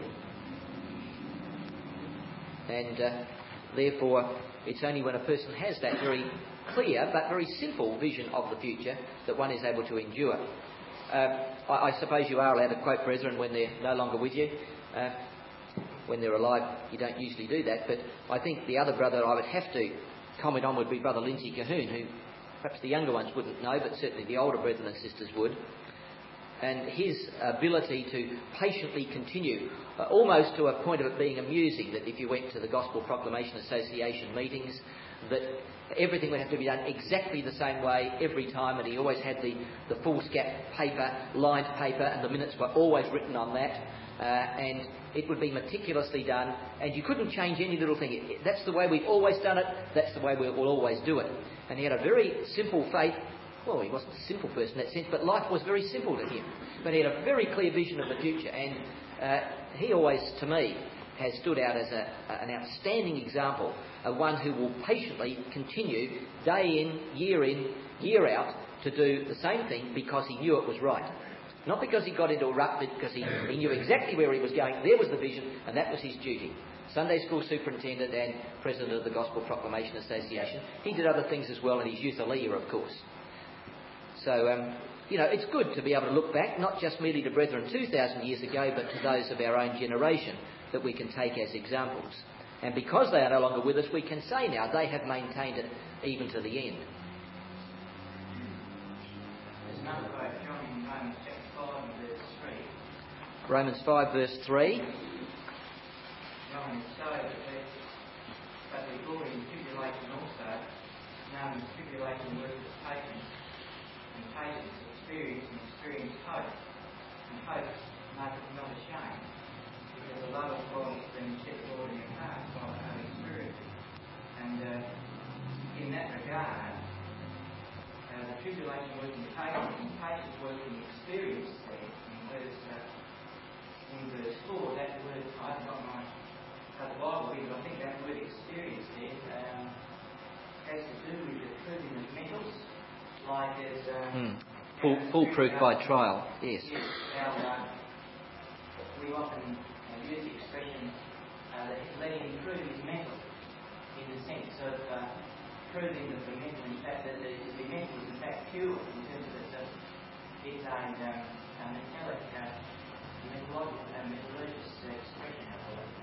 And uh, therefore, it's only when a person has that very clear but very simple vision of the future that one is able to endure. Uh, I, I suppose you are allowed to quote brethren when they're no longer with you. Uh, when they're alive, you don't usually do that. But I think the other brother I would have to comment on would be Brother Lindsay Cahoon, who perhaps the younger ones wouldn't know, but certainly the older brethren and sisters would. And his ability to patiently continue, uh, almost to a point of it being amusing, that if you went to the Gospel Proclamation Association meetings, that everything would have to be done exactly the same way every time, and he always had the, the foolscap paper, lined paper, and the minutes were always written on that, uh, and it would be meticulously done, and you couldn't change any little thing. It, it, that's the way we've always done it, that's the way we'll, we'll always do it. And he had a very simple faith. Well, he wasn't a simple person in that sense, but life was very simple to him. But he had a very clear vision of the future, and uh, he always, to me, has stood out as a, an outstanding example of one who will patiently continue day in, year in, year out to do the same thing because he knew it was right. Not because he got into a rut, but because he, he knew exactly where he was going. There was the vision, and that was his duty. Sunday school superintendent and president of the Gospel Proclamation Association. He did other things as well in his youth-a-leah, of course. So, um, you know, it's good to be able to look back, not just merely to brethren two thousand years ago, but to those of our own generation that we can take as examples. And because they are no longer with us, we can say now they have maintained it even to the end. There's another quote, John, in Romans chapter five, verse three. Romans five, verse three. John is so that but we glory in tribulation also, knowing that tribulation works patience, and patience experience, and experience hope, and hope maketh not ashamed, because the love of God has been set forth in your heart by the Holy Spirit. And uh, in that regard, uh, the tribulation working patience, and patience working experience there, in verse, uh, in verse four, that word, I've got my uh, the Bible here, but I think that word experience there um, has to do with the proving of metals. Like as um, Mm. Full, foolproof by trial, yes. yes our, uh, we often uh, use the expression uh, that let him prove his metal, in the sense of uh, proving that the metal, in fact, that the, the metal is in fact pure, in terms of it's a, it's a, um, a metallic, uh, metallurgical, uh, metallurgist uh, expression, I believe.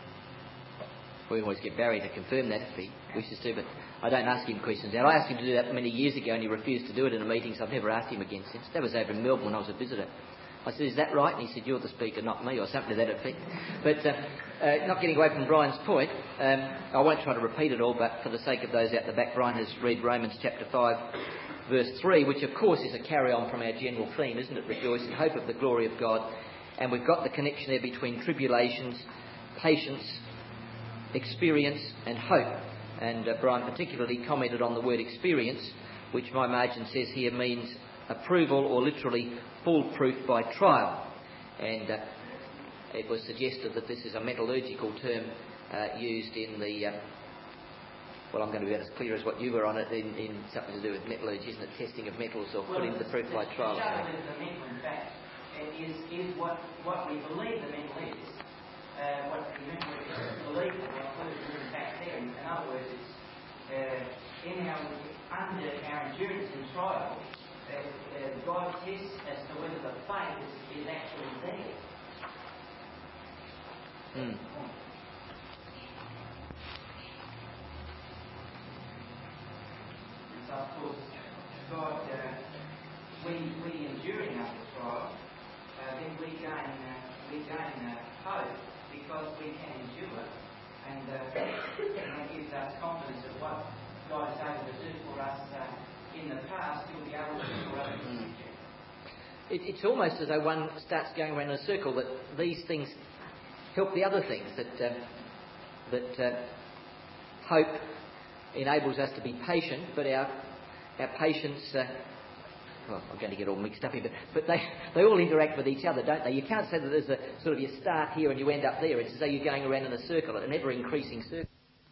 We always get Barry to confirm that if he wishes to, but I don't ask him questions out. I asked him to do that many years ago and he refused to do it in a meeting, so I've never asked him again since. That was over in Melbourne when I was a visitor. I said, is that right? And he said, you're the speaker, not me, or something to that effect. But uh, uh, not getting away from Brian's point, um, I won't try to repeat it all, but for the sake of those out the back, Brian has read Romans chapter five, verse three, which of course is a carry-on from our general theme, isn't it? Rejoice in hope of the glory of God. And we've got the connection there between tribulations, patience, experience and hope. And uh, Brian particularly commented on the word experience, which my margin says here means approval or literally foolproof by trial. And uh, it was suggested that this is a metallurgical term uh, used in the, uh, well, I'm going to be about as clear as what you were on it, in, in something to do with metallurgy, isn't it? Testing of metals or Well, putting the proof by trial. The show that the metal, in fact, is, is what, what we believe the metal is. Uh, what the metal is believed that what is in fact there. In other words, it's uh, in our, under our endurance and trial, uh, uh, God tests as to whether the faith is, is actually there. Mm. And so, of course, God, uh, we, we enduring under trial, uh, then we gain, uh, we gain uh, hope because we can endure, and uh, that gives us confidence of what God is able to do for us uh, in the past, He'll be able to do for us in the future. It, it's almost as though one starts going around in a circle, that these things help the other things, that, uh, that uh, hope enables us to be patient, but our, our patience... Uh, Well, I'm going to get all mixed up here, but, but they, they all interact with each other, don't they? You can't say that there's a sort of you start here and you end up there. It's as though you're going around in a circle, an ever-increasing circle.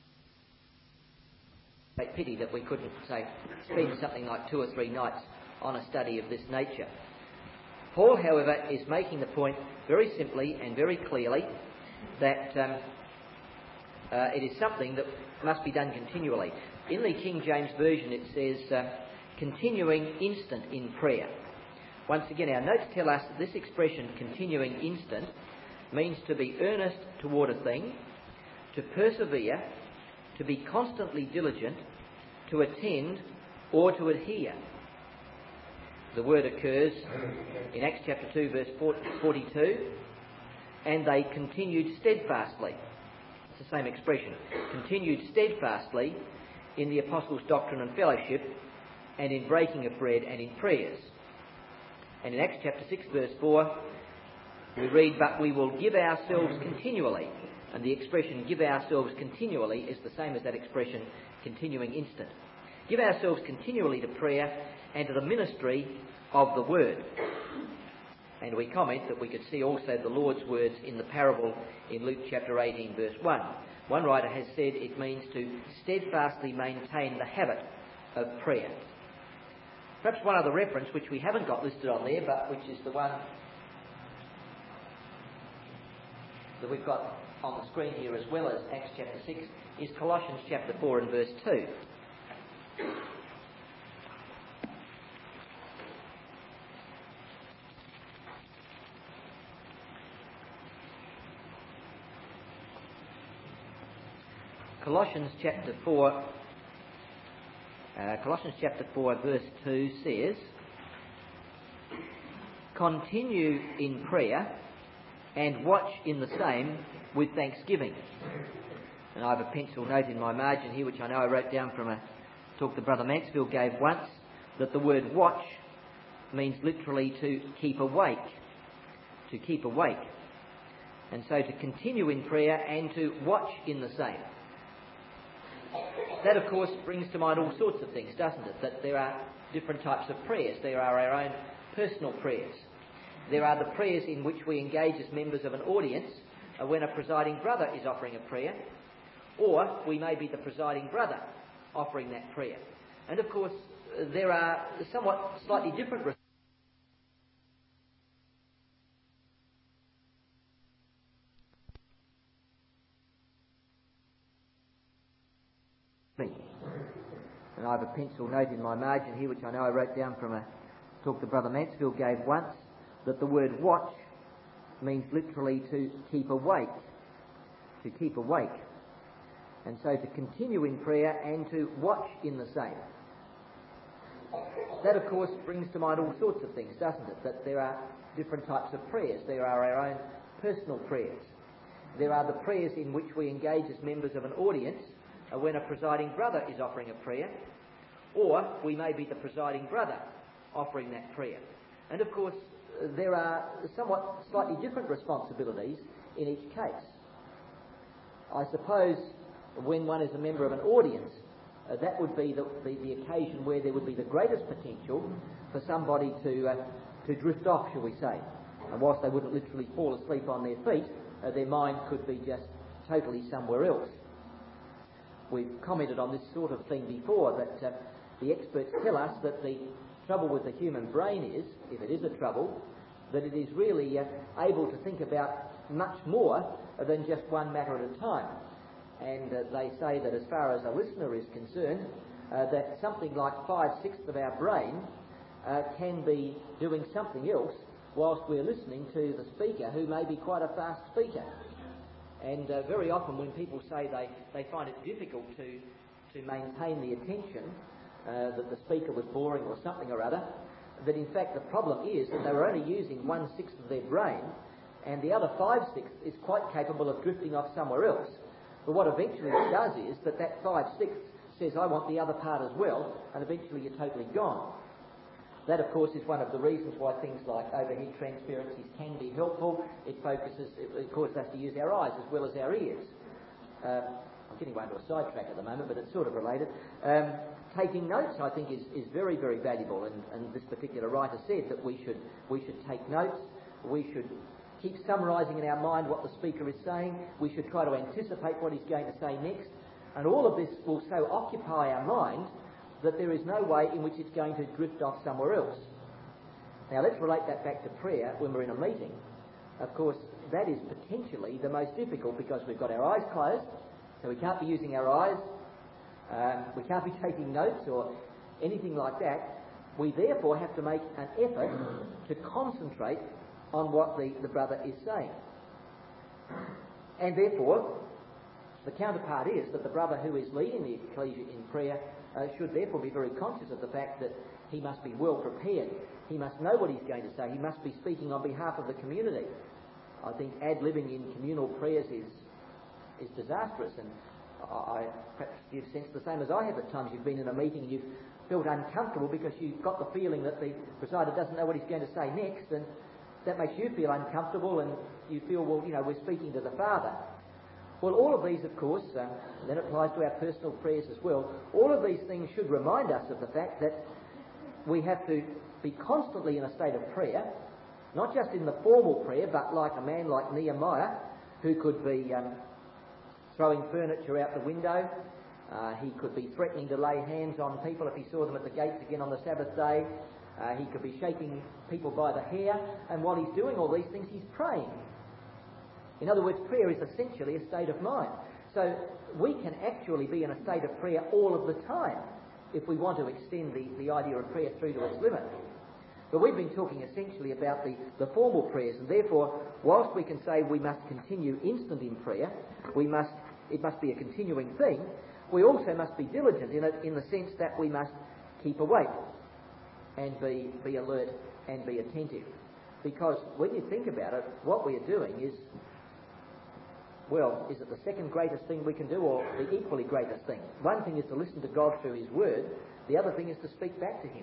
Great pity that we couldn't, say, spend something like two or three nights on a study of this nature. Paul, however, is making the point very simply and very clearly that um, uh, it is something that must be done continually. In the King James Version it says... Uh, continuing instant in prayer. Once again, our notes tell us that this expression, continuing instant, means to be earnest toward a thing, to persevere, to be constantly diligent, to attend, or to adhere. The word occurs in Acts chapter two, verse forty-two, and they continued steadfastly. It's the same expression. Continued steadfastly in the apostles' doctrine and fellowship, and in breaking of bread and in prayers. And in Acts chapter six, verse four, we read, but we will give ourselves continually. And the expression give ourselves continually is the same as that expression continuing instant. Give ourselves continually to prayer and to the ministry of the word. And we comment that we could see also the Lord's words in the parable in Luke chapter eighteen, verse one. One writer has said it means to steadfastly maintain the habit of prayer. Perhaps one other reference which we haven't got listed on there, but which is the one that we've got on the screen here as well as Acts chapter six, is Colossians chapter four and verse two. Colossians chapter four Uh, Colossians chapter four verse two says, continue in prayer and watch in the same with thanksgiving. And I have a pencil note in my margin here which I know I wrote down from a talk that Brother Mansfield gave once, that the word watch means literally to keep awake. To keep awake. And so to continue in prayer and to watch in the same. That, of course, brings to mind all sorts of things, doesn't it? That there are different types of prayers. There are our own personal prayers. There are the prayers in which we engage as members of an audience uh, when a presiding brother is offering a prayer, or we may be the presiding brother offering that prayer. And, of course, uh, there are somewhat slightly different responses. And I have a pencil note in my margin here which I know I wrote down from a talk that Brother Mansfield gave once, that the word watch means literally to keep awake. To keep awake. And so to continue in prayer and to watch in the same. That, of course, brings to mind all sorts of things, doesn't it? That there are different types of prayers. There are our own personal prayers. There are the prayers in which we engage as members of an audience uh, when a presiding brother is offering a prayer, or we may be the presiding brother offering that prayer. And, of course, uh, there are somewhat slightly different responsibilities in each case. I suppose when one is a member of an audience, Uh, that would be the, the, the occasion where there would be the greatest potential for somebody to uh, to drift off, shall we say. And whilst they wouldn't literally fall asleep on their feet, uh, their mind could be just totally somewhere else. We've commented on this sort of thing before, that uh, the experts tell us that the trouble with the human brain is, if it is a trouble, that it is really uh, able to think about much more than just one matter at a time. And uh, they say that as far as a listener is concerned, uh, that something like five-sixths of our brain uh, can be doing something else whilst we're listening to the speaker, who may be quite a fast speaker. And uh, very often when people say they, they find it difficult to, to maintain the attention, uh, that the speaker was boring or something or other, that in fact the problem is that they were only using one-sixth of their brain, and the other five-sixths is quite capable of drifting off somewhere else. But what eventually it does is that that five-sixths says, I want the other part as well, and eventually you're totally gone. That, of course, is one of the reasons why things like overhead transparencies can be helpful. It focuses, it, it causes us to use our eyes as well as our ears. Uh, I'm getting way into a sidetrack at the moment, but it's sort of related. Um, taking notes, I think, is, is very, very valuable, and, and this particular writer said that we should we should take notes. We should keep summarising in our mind what the speaker is saying. We should try to anticipate what he's going to say next, and all of this will so occupy our mind that there is no way in which it's going to drift off somewhere else. Now let's relate that back to prayer when we're in a meeting. Of course, that is potentially the most difficult because we've got our eyes closed, so we can't be using our eyes, um, we can't be taking notes or anything like that. We therefore have to make an effort to concentrate on what the, the brother is saying. And therefore, the counterpart is that the brother who is leading the ecclesia in prayer uh, should therefore be very conscious of the fact that he must be well prepared. He must know what he's going to say. He must be speaking on behalf of the community. I think ad-libbing in communal prayers is is disastrous, and I perhaps you've sensed the same as I have at times. You've been in a meeting and you've felt uncomfortable because you've got the feeling that the presider doesn't know what he's going to say next, and that makes you feel uncomfortable, and you feel, well, you know, we're speaking to the Father. Well, all of these, of course, uh, that applies to our personal prayers as well. All of these things should remind us of the fact that we have to be constantly in a state of prayer, not just in the formal prayer, but like a man like Nehemiah, who could be um, throwing furniture out the window. Uh, he could be threatening to lay hands on people if he saw them at the gates again on the Sabbath day. Uh, he could be shaking people by the hair, and while he's doing all these things, he's praying. In other words, prayer is essentially a state of mind. So we can actually be in a state of prayer all of the time if we want to extend the, the idea of prayer through to its limit. But we've been talking essentially about the, the formal prayers, and therefore, whilst we can say we must continue instant in prayer, we must it must be a continuing thing, we also must be diligent in it in the sense that we must keep awake and be, be alert and be attentive. Because when you think about it, what we are doing is, well, is it the second greatest thing we can do or the equally greatest thing? One thing is to listen to God through His Word, the other thing is to speak back to Him.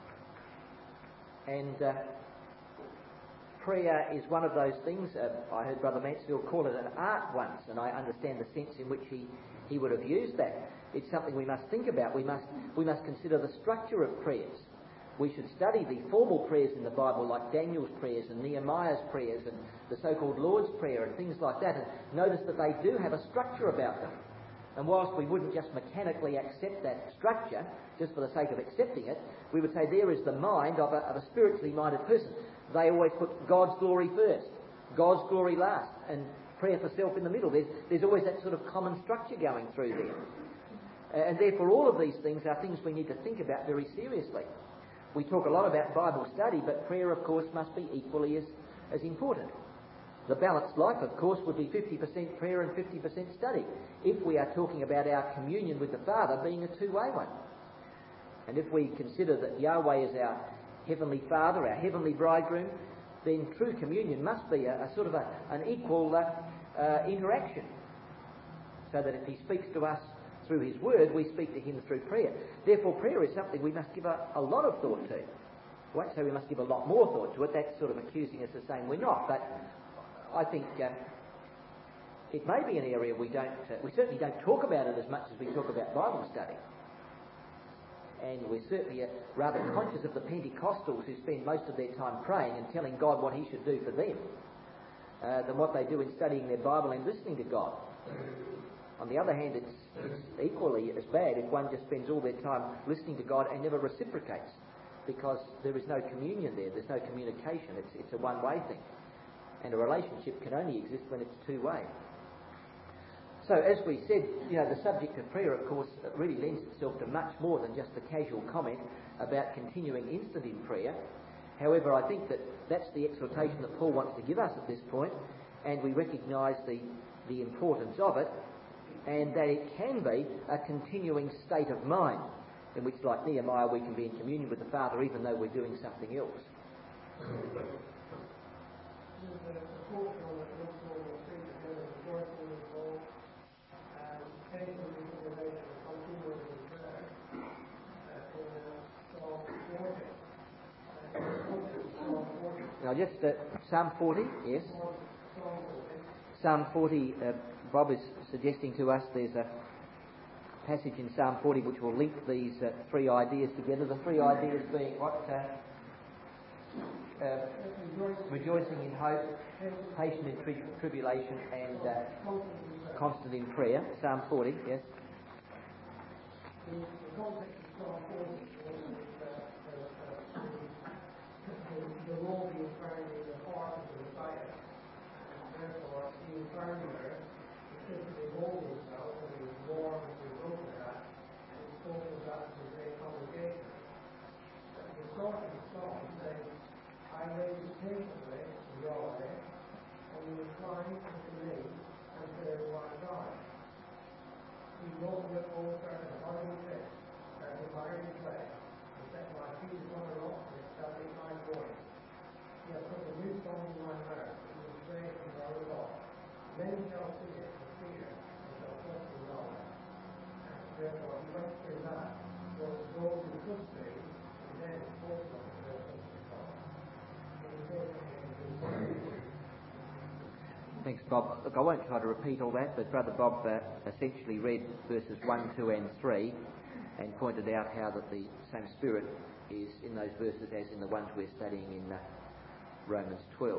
And uh, prayer is one of those things. Uh, I heard Brother Mansfield call it an art once, and I understand the sense in which he, he would have used that. It's something we must think about. We must, we must consider the structure of prayers. We should study the formal prayers in the Bible, like Daniel's prayers and Nehemiah's prayers and the so-called Lord's Prayer and things like that, and notice that they do have a structure about them. And whilst we wouldn't just mechanically accept that structure, just for the sake of accepting it, we would say there is the mind of a, of a spiritually minded person. They always put God's glory first, God's glory last, and prayer for self in the middle. There's, there's always that sort of common structure going through there. And therefore all of these things are things we need to think about very seriously. We talk a lot about Bible study, but prayer, of course, must be equally as, as important. The balanced life, of course, would be fifty percent prayer and fifty percent study, if we are talking about our communion with the Father being a two-way one. And if we consider that Yahweh is our Heavenly Father, our Heavenly Bridegroom, then true communion must be a, a sort of a, an equal uh, uh, interaction, so that if He speaks to us through His Word, we speak to Him through prayer. Therefore, prayer is something we must give a, a lot of thought to. I won't say we must give a lot more thought to it. That's sort of accusing us of saying we're not. But I think uh, it may be an area we don't, uh, we certainly don't talk about it as much as we talk about Bible study. And we're certainly uh, rather conscious of the Pentecostals who spend most of their time praying and telling God what He should do for them uh, than what they do in studying their Bible and listening to God. On the other hand, it's, it's equally as bad if one just spends all their time listening to God and never reciprocates, because there is no communion there, there's no communication, it's, it's a one-way thing. And a relationship can only exist when it's two-way. So, as we said, you know, the subject of prayer, of course, really lends itself to much more than just the casual comment about continuing instant in prayer. However, I think that that's the exhortation that Paul wants to give us at this point, and we recognise the, the importance of it, and that it can be a continuing state of mind, in which, like Nehemiah, we can be in communion with the Father even though we're doing something else. Now just uh, Psalm forty, yes. Psalm forty, uh, Bob is suggesting to us there's a passage in Psalm forty which will link these uh, three ideas together. The three ideas being what? Uh, uh, rejoicing in hope, patient in tri- tribulation, and uh, constant in prayer. Psalm forty, yes. The context of Psalm forty is that the law being found in the heart of the Messiah, and therefore being found there, it says to behold himself, and he was warm as a result of that, and he spoke of that to the great congregation. At the start of the psalm says, I raise patiently to Yahweh, and he inclines unto me, and there will I die. He rolled it over the hardened pit, and the iron clay, and set my feet upon a rock, and established my voice. He hath put a new song in my mouth, and will praise him all along. Many shall see it, and fear, and shall trust in God. And therefore he went through that, for those who could see, and then also their trust in God. And he said to him, Thanks, Bob. Look, I won't try to repeat all that, but Brother Bob uh, essentially read verses one, two and three and pointed out how that the same Spirit is in those verses as in the ones we're studying in uh, Romans twelve.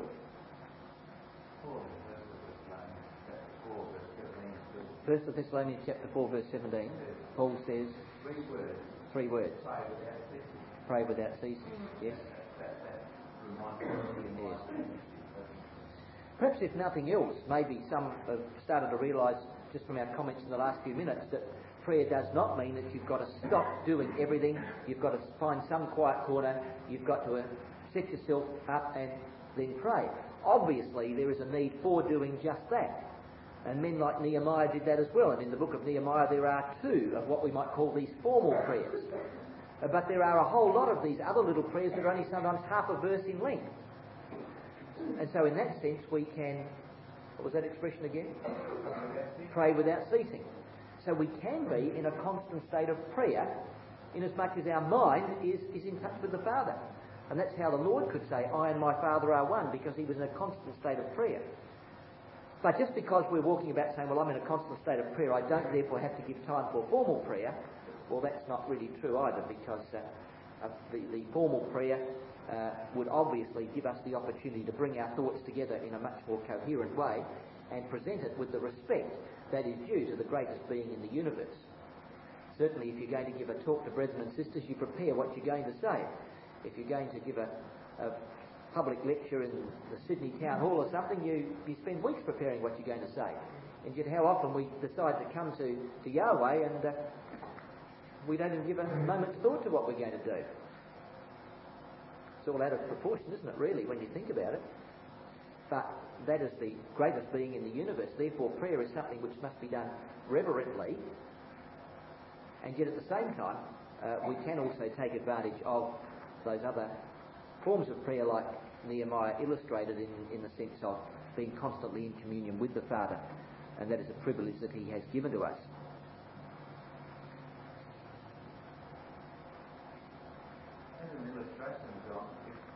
First Thessalonians chapter four, verse seventeen, Paul says, Three words. Three words. Pray without ceasing. Pray without ceasing. Yes. That, that reminds me of Yes. Perhaps if nothing else, maybe some have started to realise just from our comments in the last few minutes that prayer does not mean that you've got to stop doing everything, you've got to find some quiet corner, you've got to uh, set yourself up and then pray. Obviously there is a need for doing just that. And men like Nehemiah did that as well. And in the book of Nehemiah there are two of what we might call these formal prayers. Uh, but there are a whole lot of these other little prayers that are only sometimes half a verse in length. And so in that sense we can, what was that expression again? Pray without ceasing. So we can be in a constant state of prayer inasmuch as our mind is, is in touch with the Father. And that's how the Lord could say, I and my Father are one, because he was in a constant state of prayer. But just because we're walking about saying, well, I'm in a constant state of prayer, I don't therefore have to give time for formal prayer, well, that's not really true either, because uh, uh, the, the formal prayer uh, would obviously give us the opportunity to bring our thoughts together in a much more coherent way and present it with the respect that is due to the greatest being in the universe. Certainly, if you're going to give a talk to brethren and sisters, you prepare what you're going to say. If you're going to give a, a public lecture in the Sydney Town Hall or something, you, you spend weeks preparing what you're going to say. And yet how often we decide to come to, to Yahweh and uh, we don't even give a moment's thought to what we're going to do. It's all out of proportion, isn't it, really, when you think about it? But that is the greatest being in the universe. Therefore, prayer is something which must be done reverently. And yet at the same time, uh, we can also take advantage of those other forms of prayer like Nehemiah illustrated in, in the sense of being constantly in communion with the Father. And that is a privilege that he has given to us. As an illustration, John,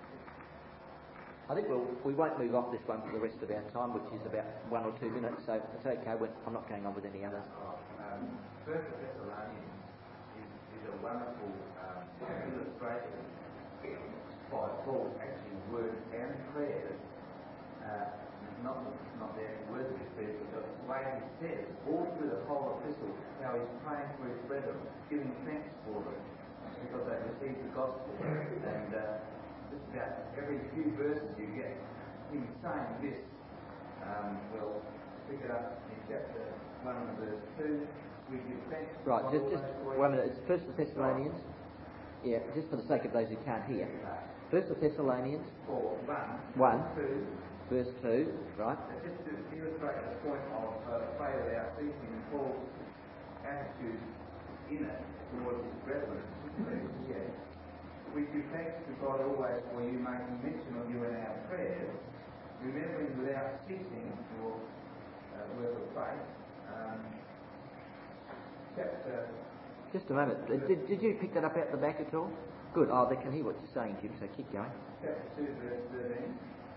I think we'll, we won't move off this one for the rest of our time, which is about one or two minutes, so it's okay. We're, I'm not going on with any others. um, First Thessalonians is, is a wonderful um, illustration by Paul, actually words and prayers. Uh, not, not the actual words of his prayers, but the way he says, all through the whole epistle, how he's praying for his brethren, giving thanks for them, because they received the gospel. And uh, just about every few verses you get him saying this. Um, we'll pick it up in chapter one and verse two. We give thanks. Right, just, just one minute. It's First Thessalonians. Yeah, just for the sake of those who can't hear. First Thessalonians Four, one, one, two. verse two, right? Just to illustrate the point of uh, prayer without ceasing, Paul's attitude in it towards his brethren. Yeah. We give thanks to God always for you, making mention of you in our prayers, remembering without ceasing your uh, work of faith. Um, chapter Just a moment. Uh, Did, did you pick that up out the back at all? Good. Oh, they can hear what you're saying, Jim, so keep going. Chapter two, verse thirteen.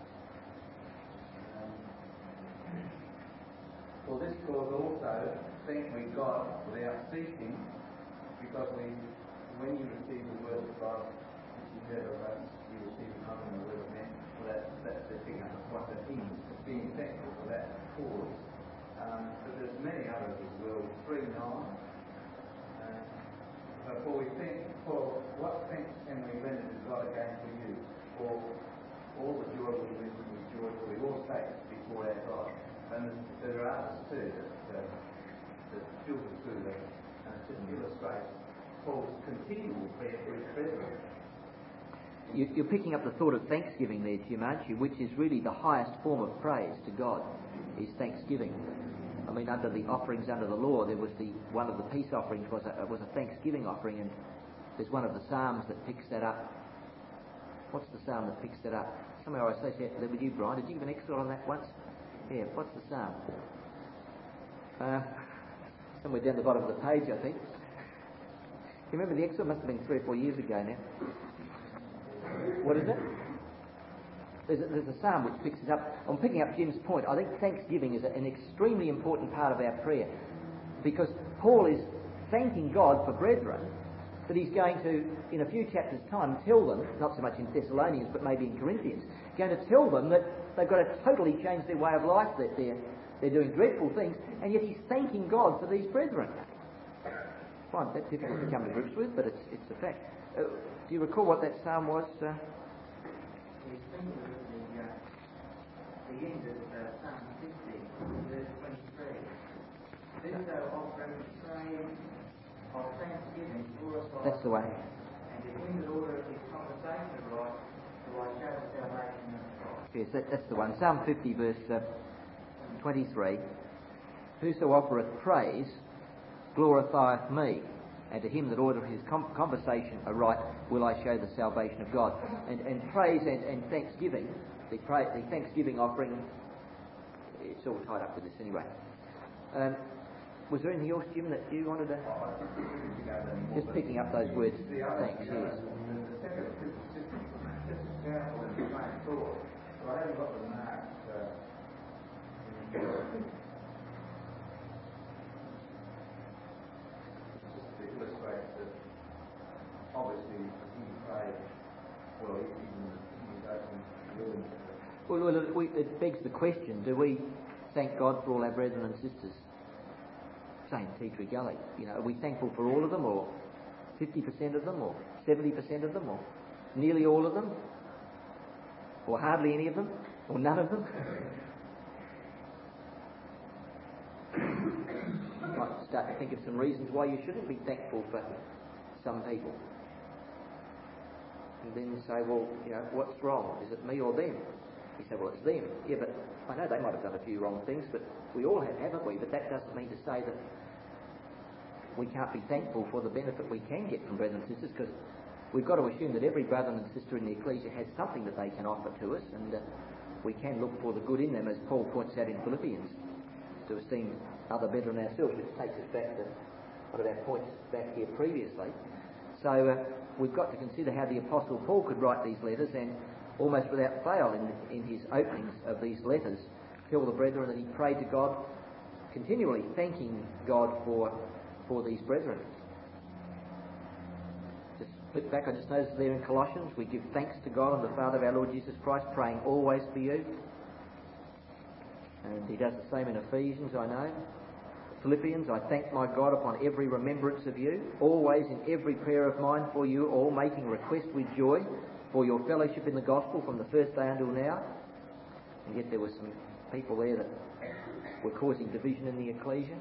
Um, For this cause also think we God without ceasing, because we, when you receive the word of God, which you heard of us, you receive not in the word of men. Well, that, that's the picking up the point that he is being thankful for that cause. Um, but there's many others as well. Three nine. Uh, but for we think, for what thanks can we render to God again for you? For all the joy we win, we joy for your sake before our God. And there are others too that, uh, that filter through that. And it just illustrates Paul's continual prayer for his brethren. You, you're picking up the thought of thanksgiving there, Jim, aren't you? Which is really the highest form of praise to God, is thanksgiving. I mean, under the offerings under the law, there was the one of the peace offerings was a, was a thanksgiving offering, and there's one of the psalms that picks that up. What's the psalm that picks that up? Somehow I associate that with you, Brian. Did you give an extra on that once? Yeah. What's the psalm? Uh, somewhere down the bottom of the page, I think. You remember the extra? Must have been three or four years ago now. What is it? There's a, there's a psalm which picks it up. I'm picking up Jim's point. I think thanksgiving is an extremely important part of our prayer, because Paul is thanking God for brethren that he's going to, in a few chapters' time, tell them, not so much in Thessalonians, but maybe in Corinthians, going to tell them that they've got to totally change their way of life, that they're, they're doing dreadful things, and yet he's thanking God for these brethren. I find that difficult to come to grips with, but it's, it's a fact. Uh, do you recall what that psalm was? Uh, The end of uh, Psalm fifty, verse twenty-three. Do so offering praise of thanksgiving, glorify That's the one. and to him that ordereth his conversation right, do I show the salvation of God. Yes, that, that's the one. Psalm fifty, verse uh, twenty-three. Whoso offereth praise glorifieth me, and to him that ordereth his com- conversation aright will I show the salvation of God. And, and praise and, and thanksgiving, the, pra- the thanksgiving offering, it's all tied up with this anyway. Um, was there anything else, Jim, that you wanted to... Just picking up those words, thanks, yes. Illustrates that obviously he prayed, well, he, he was open, willing to. Well, well it, we, it begs the question, do we thank God for all our brethren and sisters? Same Tea Tree Gully. You know, are we thankful for all of them, or fifty percent of them, or seventy percent of them, or nearly all of them, or hardly any of them, or none of them? You might start to think of some reasons why you shouldn't be thankful for some people. And then say, well, you know, what's wrong? Is it me or them? You say, well, it's them. Yeah, but I know they might have done a few wrong things, but we all have, haven't we? But that doesn't mean to say that we can't be thankful for the benefit we can get from brothers and sisters, because we've got to assume that every brother and sister in the ecclesia has something that they can offer to us, and uh, we can look for the good in them, as Paul points out in Philippians, to esteem other better than ourselves, which takes us back to one of our points back here previously. So uh, we've got to consider how the Apostle Paul could write these letters, and almost without fail in, in his openings of these letters, tell the brethren that he prayed to God, continually thanking God for for these brethren. Just flip back, I just noticed there in Colossians, we give thanks to God and the Father of our Lord Jesus Christ, praying always for you. And he does the same in Ephesians, I know. Philippians, I thank my God upon every remembrance of you, always in every prayer of mine for you all, making request with joy for your fellowship in the gospel from the first day until now. And yet there were some people there that were causing division in the ecclesia.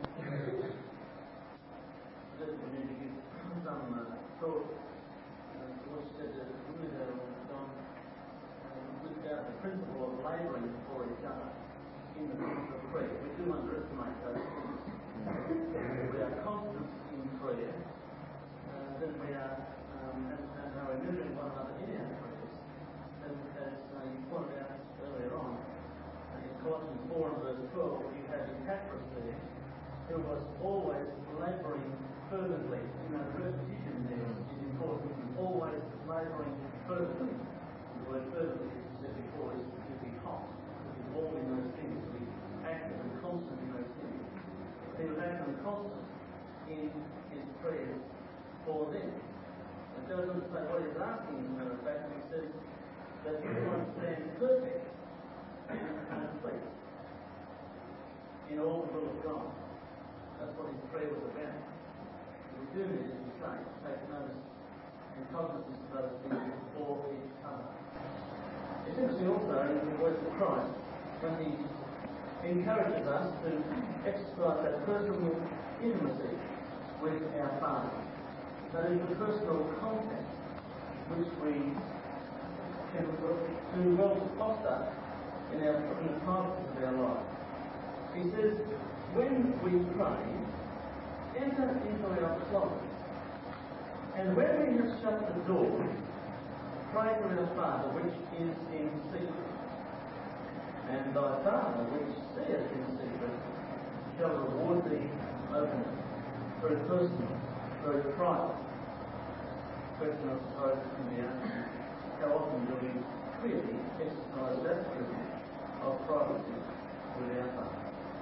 We need to give some uh, thought uh, to what you said a minute ago, John, uh, with uh, the principle of labouring for each other in the midst of prayer. We do underestimate those things. If we are constant in prayer, uh, then we are, um, and, and how we're measuring one another in our prayers. And as uh, you pointed out earlier on, uh, in Colossians four and verse twelve, you have Epaphras there, who was always labouring fervently in you know, the repetition there is important. Always labouring fervently. The word fervently, as we said before, is to be hot, to be warm in those things, to be active and constant in those things. He was active and constant in his prayers for them. It goes on to say what he's asking, as a matter of fact, he says that you might stand perfect and complete in all the will of God. That's what his prayer was about. We do need, as we say, to take notice and cognizance of those things for each other. It's interesting also in the words of Christ when he encourages us to exercise that personal intimacy with our Father. That is the personal contact which we can do well to foster in, our, in the privacy of our life. He says, when we pray, enter into our closet, and when we have shut the door, pray to our Father which is in secret. And thy Father which seeth in secret shall reward thee openly. Very personal, very private. Question, I suppose, can be asked, how often do we clearly exercise that privilege of privacy with our Father?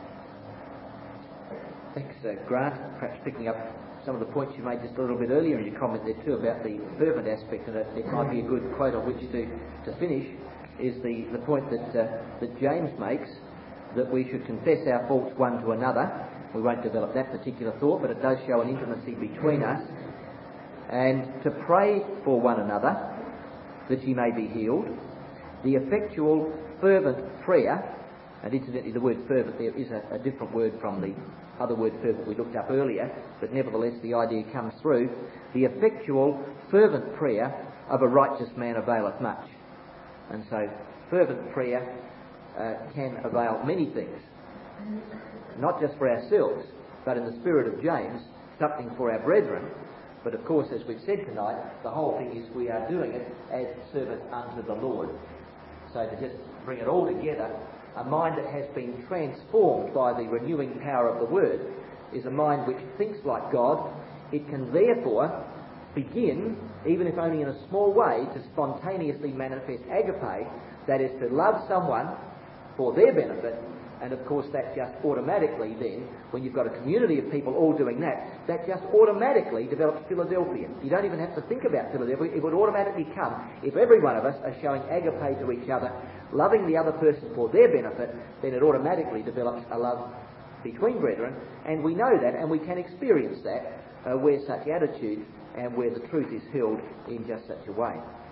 Thanks, uh, Grant. Perhaps picking up some of the points you made just a little bit earlier in your comment there too about the fervent aspect, and it, it might be a good quote on which to, to finish, is the, the point that, uh, that James makes, that we should confess our faults one to another. We won't develop that particular thought, but it does show an intimacy between us, and to pray for one another that ye may be healed. The effectual fervent prayer, and incidentally the word fervent there is a, a different word from the other word fervent we looked up earlier, but nevertheless the idea comes through. The effectual fervent prayer of a righteous man availeth much. And so fervent prayer uh, can avail many things, not just for ourselves, but in the spirit of James, something for our brethren. But of course, as we've said tonight, the whole thing is we are doing it as servants unto the Lord. So to just bring it all together, a mind that has been transformed by the renewing power of the Word is a mind which thinks like God. It can therefore begin, even if only in a small way, to spontaneously manifest agape, that is to love someone for their benefit. And of course that just automatically then, when you've got a community of people all doing that, that just automatically develops Philadelphia. You don't even have to think about Philadelphia. It would automatically come if every one of us are showing agape to each other, loving the other person for their benefit, then it automatically develops a love between brethren. And we know that, and we can experience that uh, where such attitude and where the truth is held in just such a way.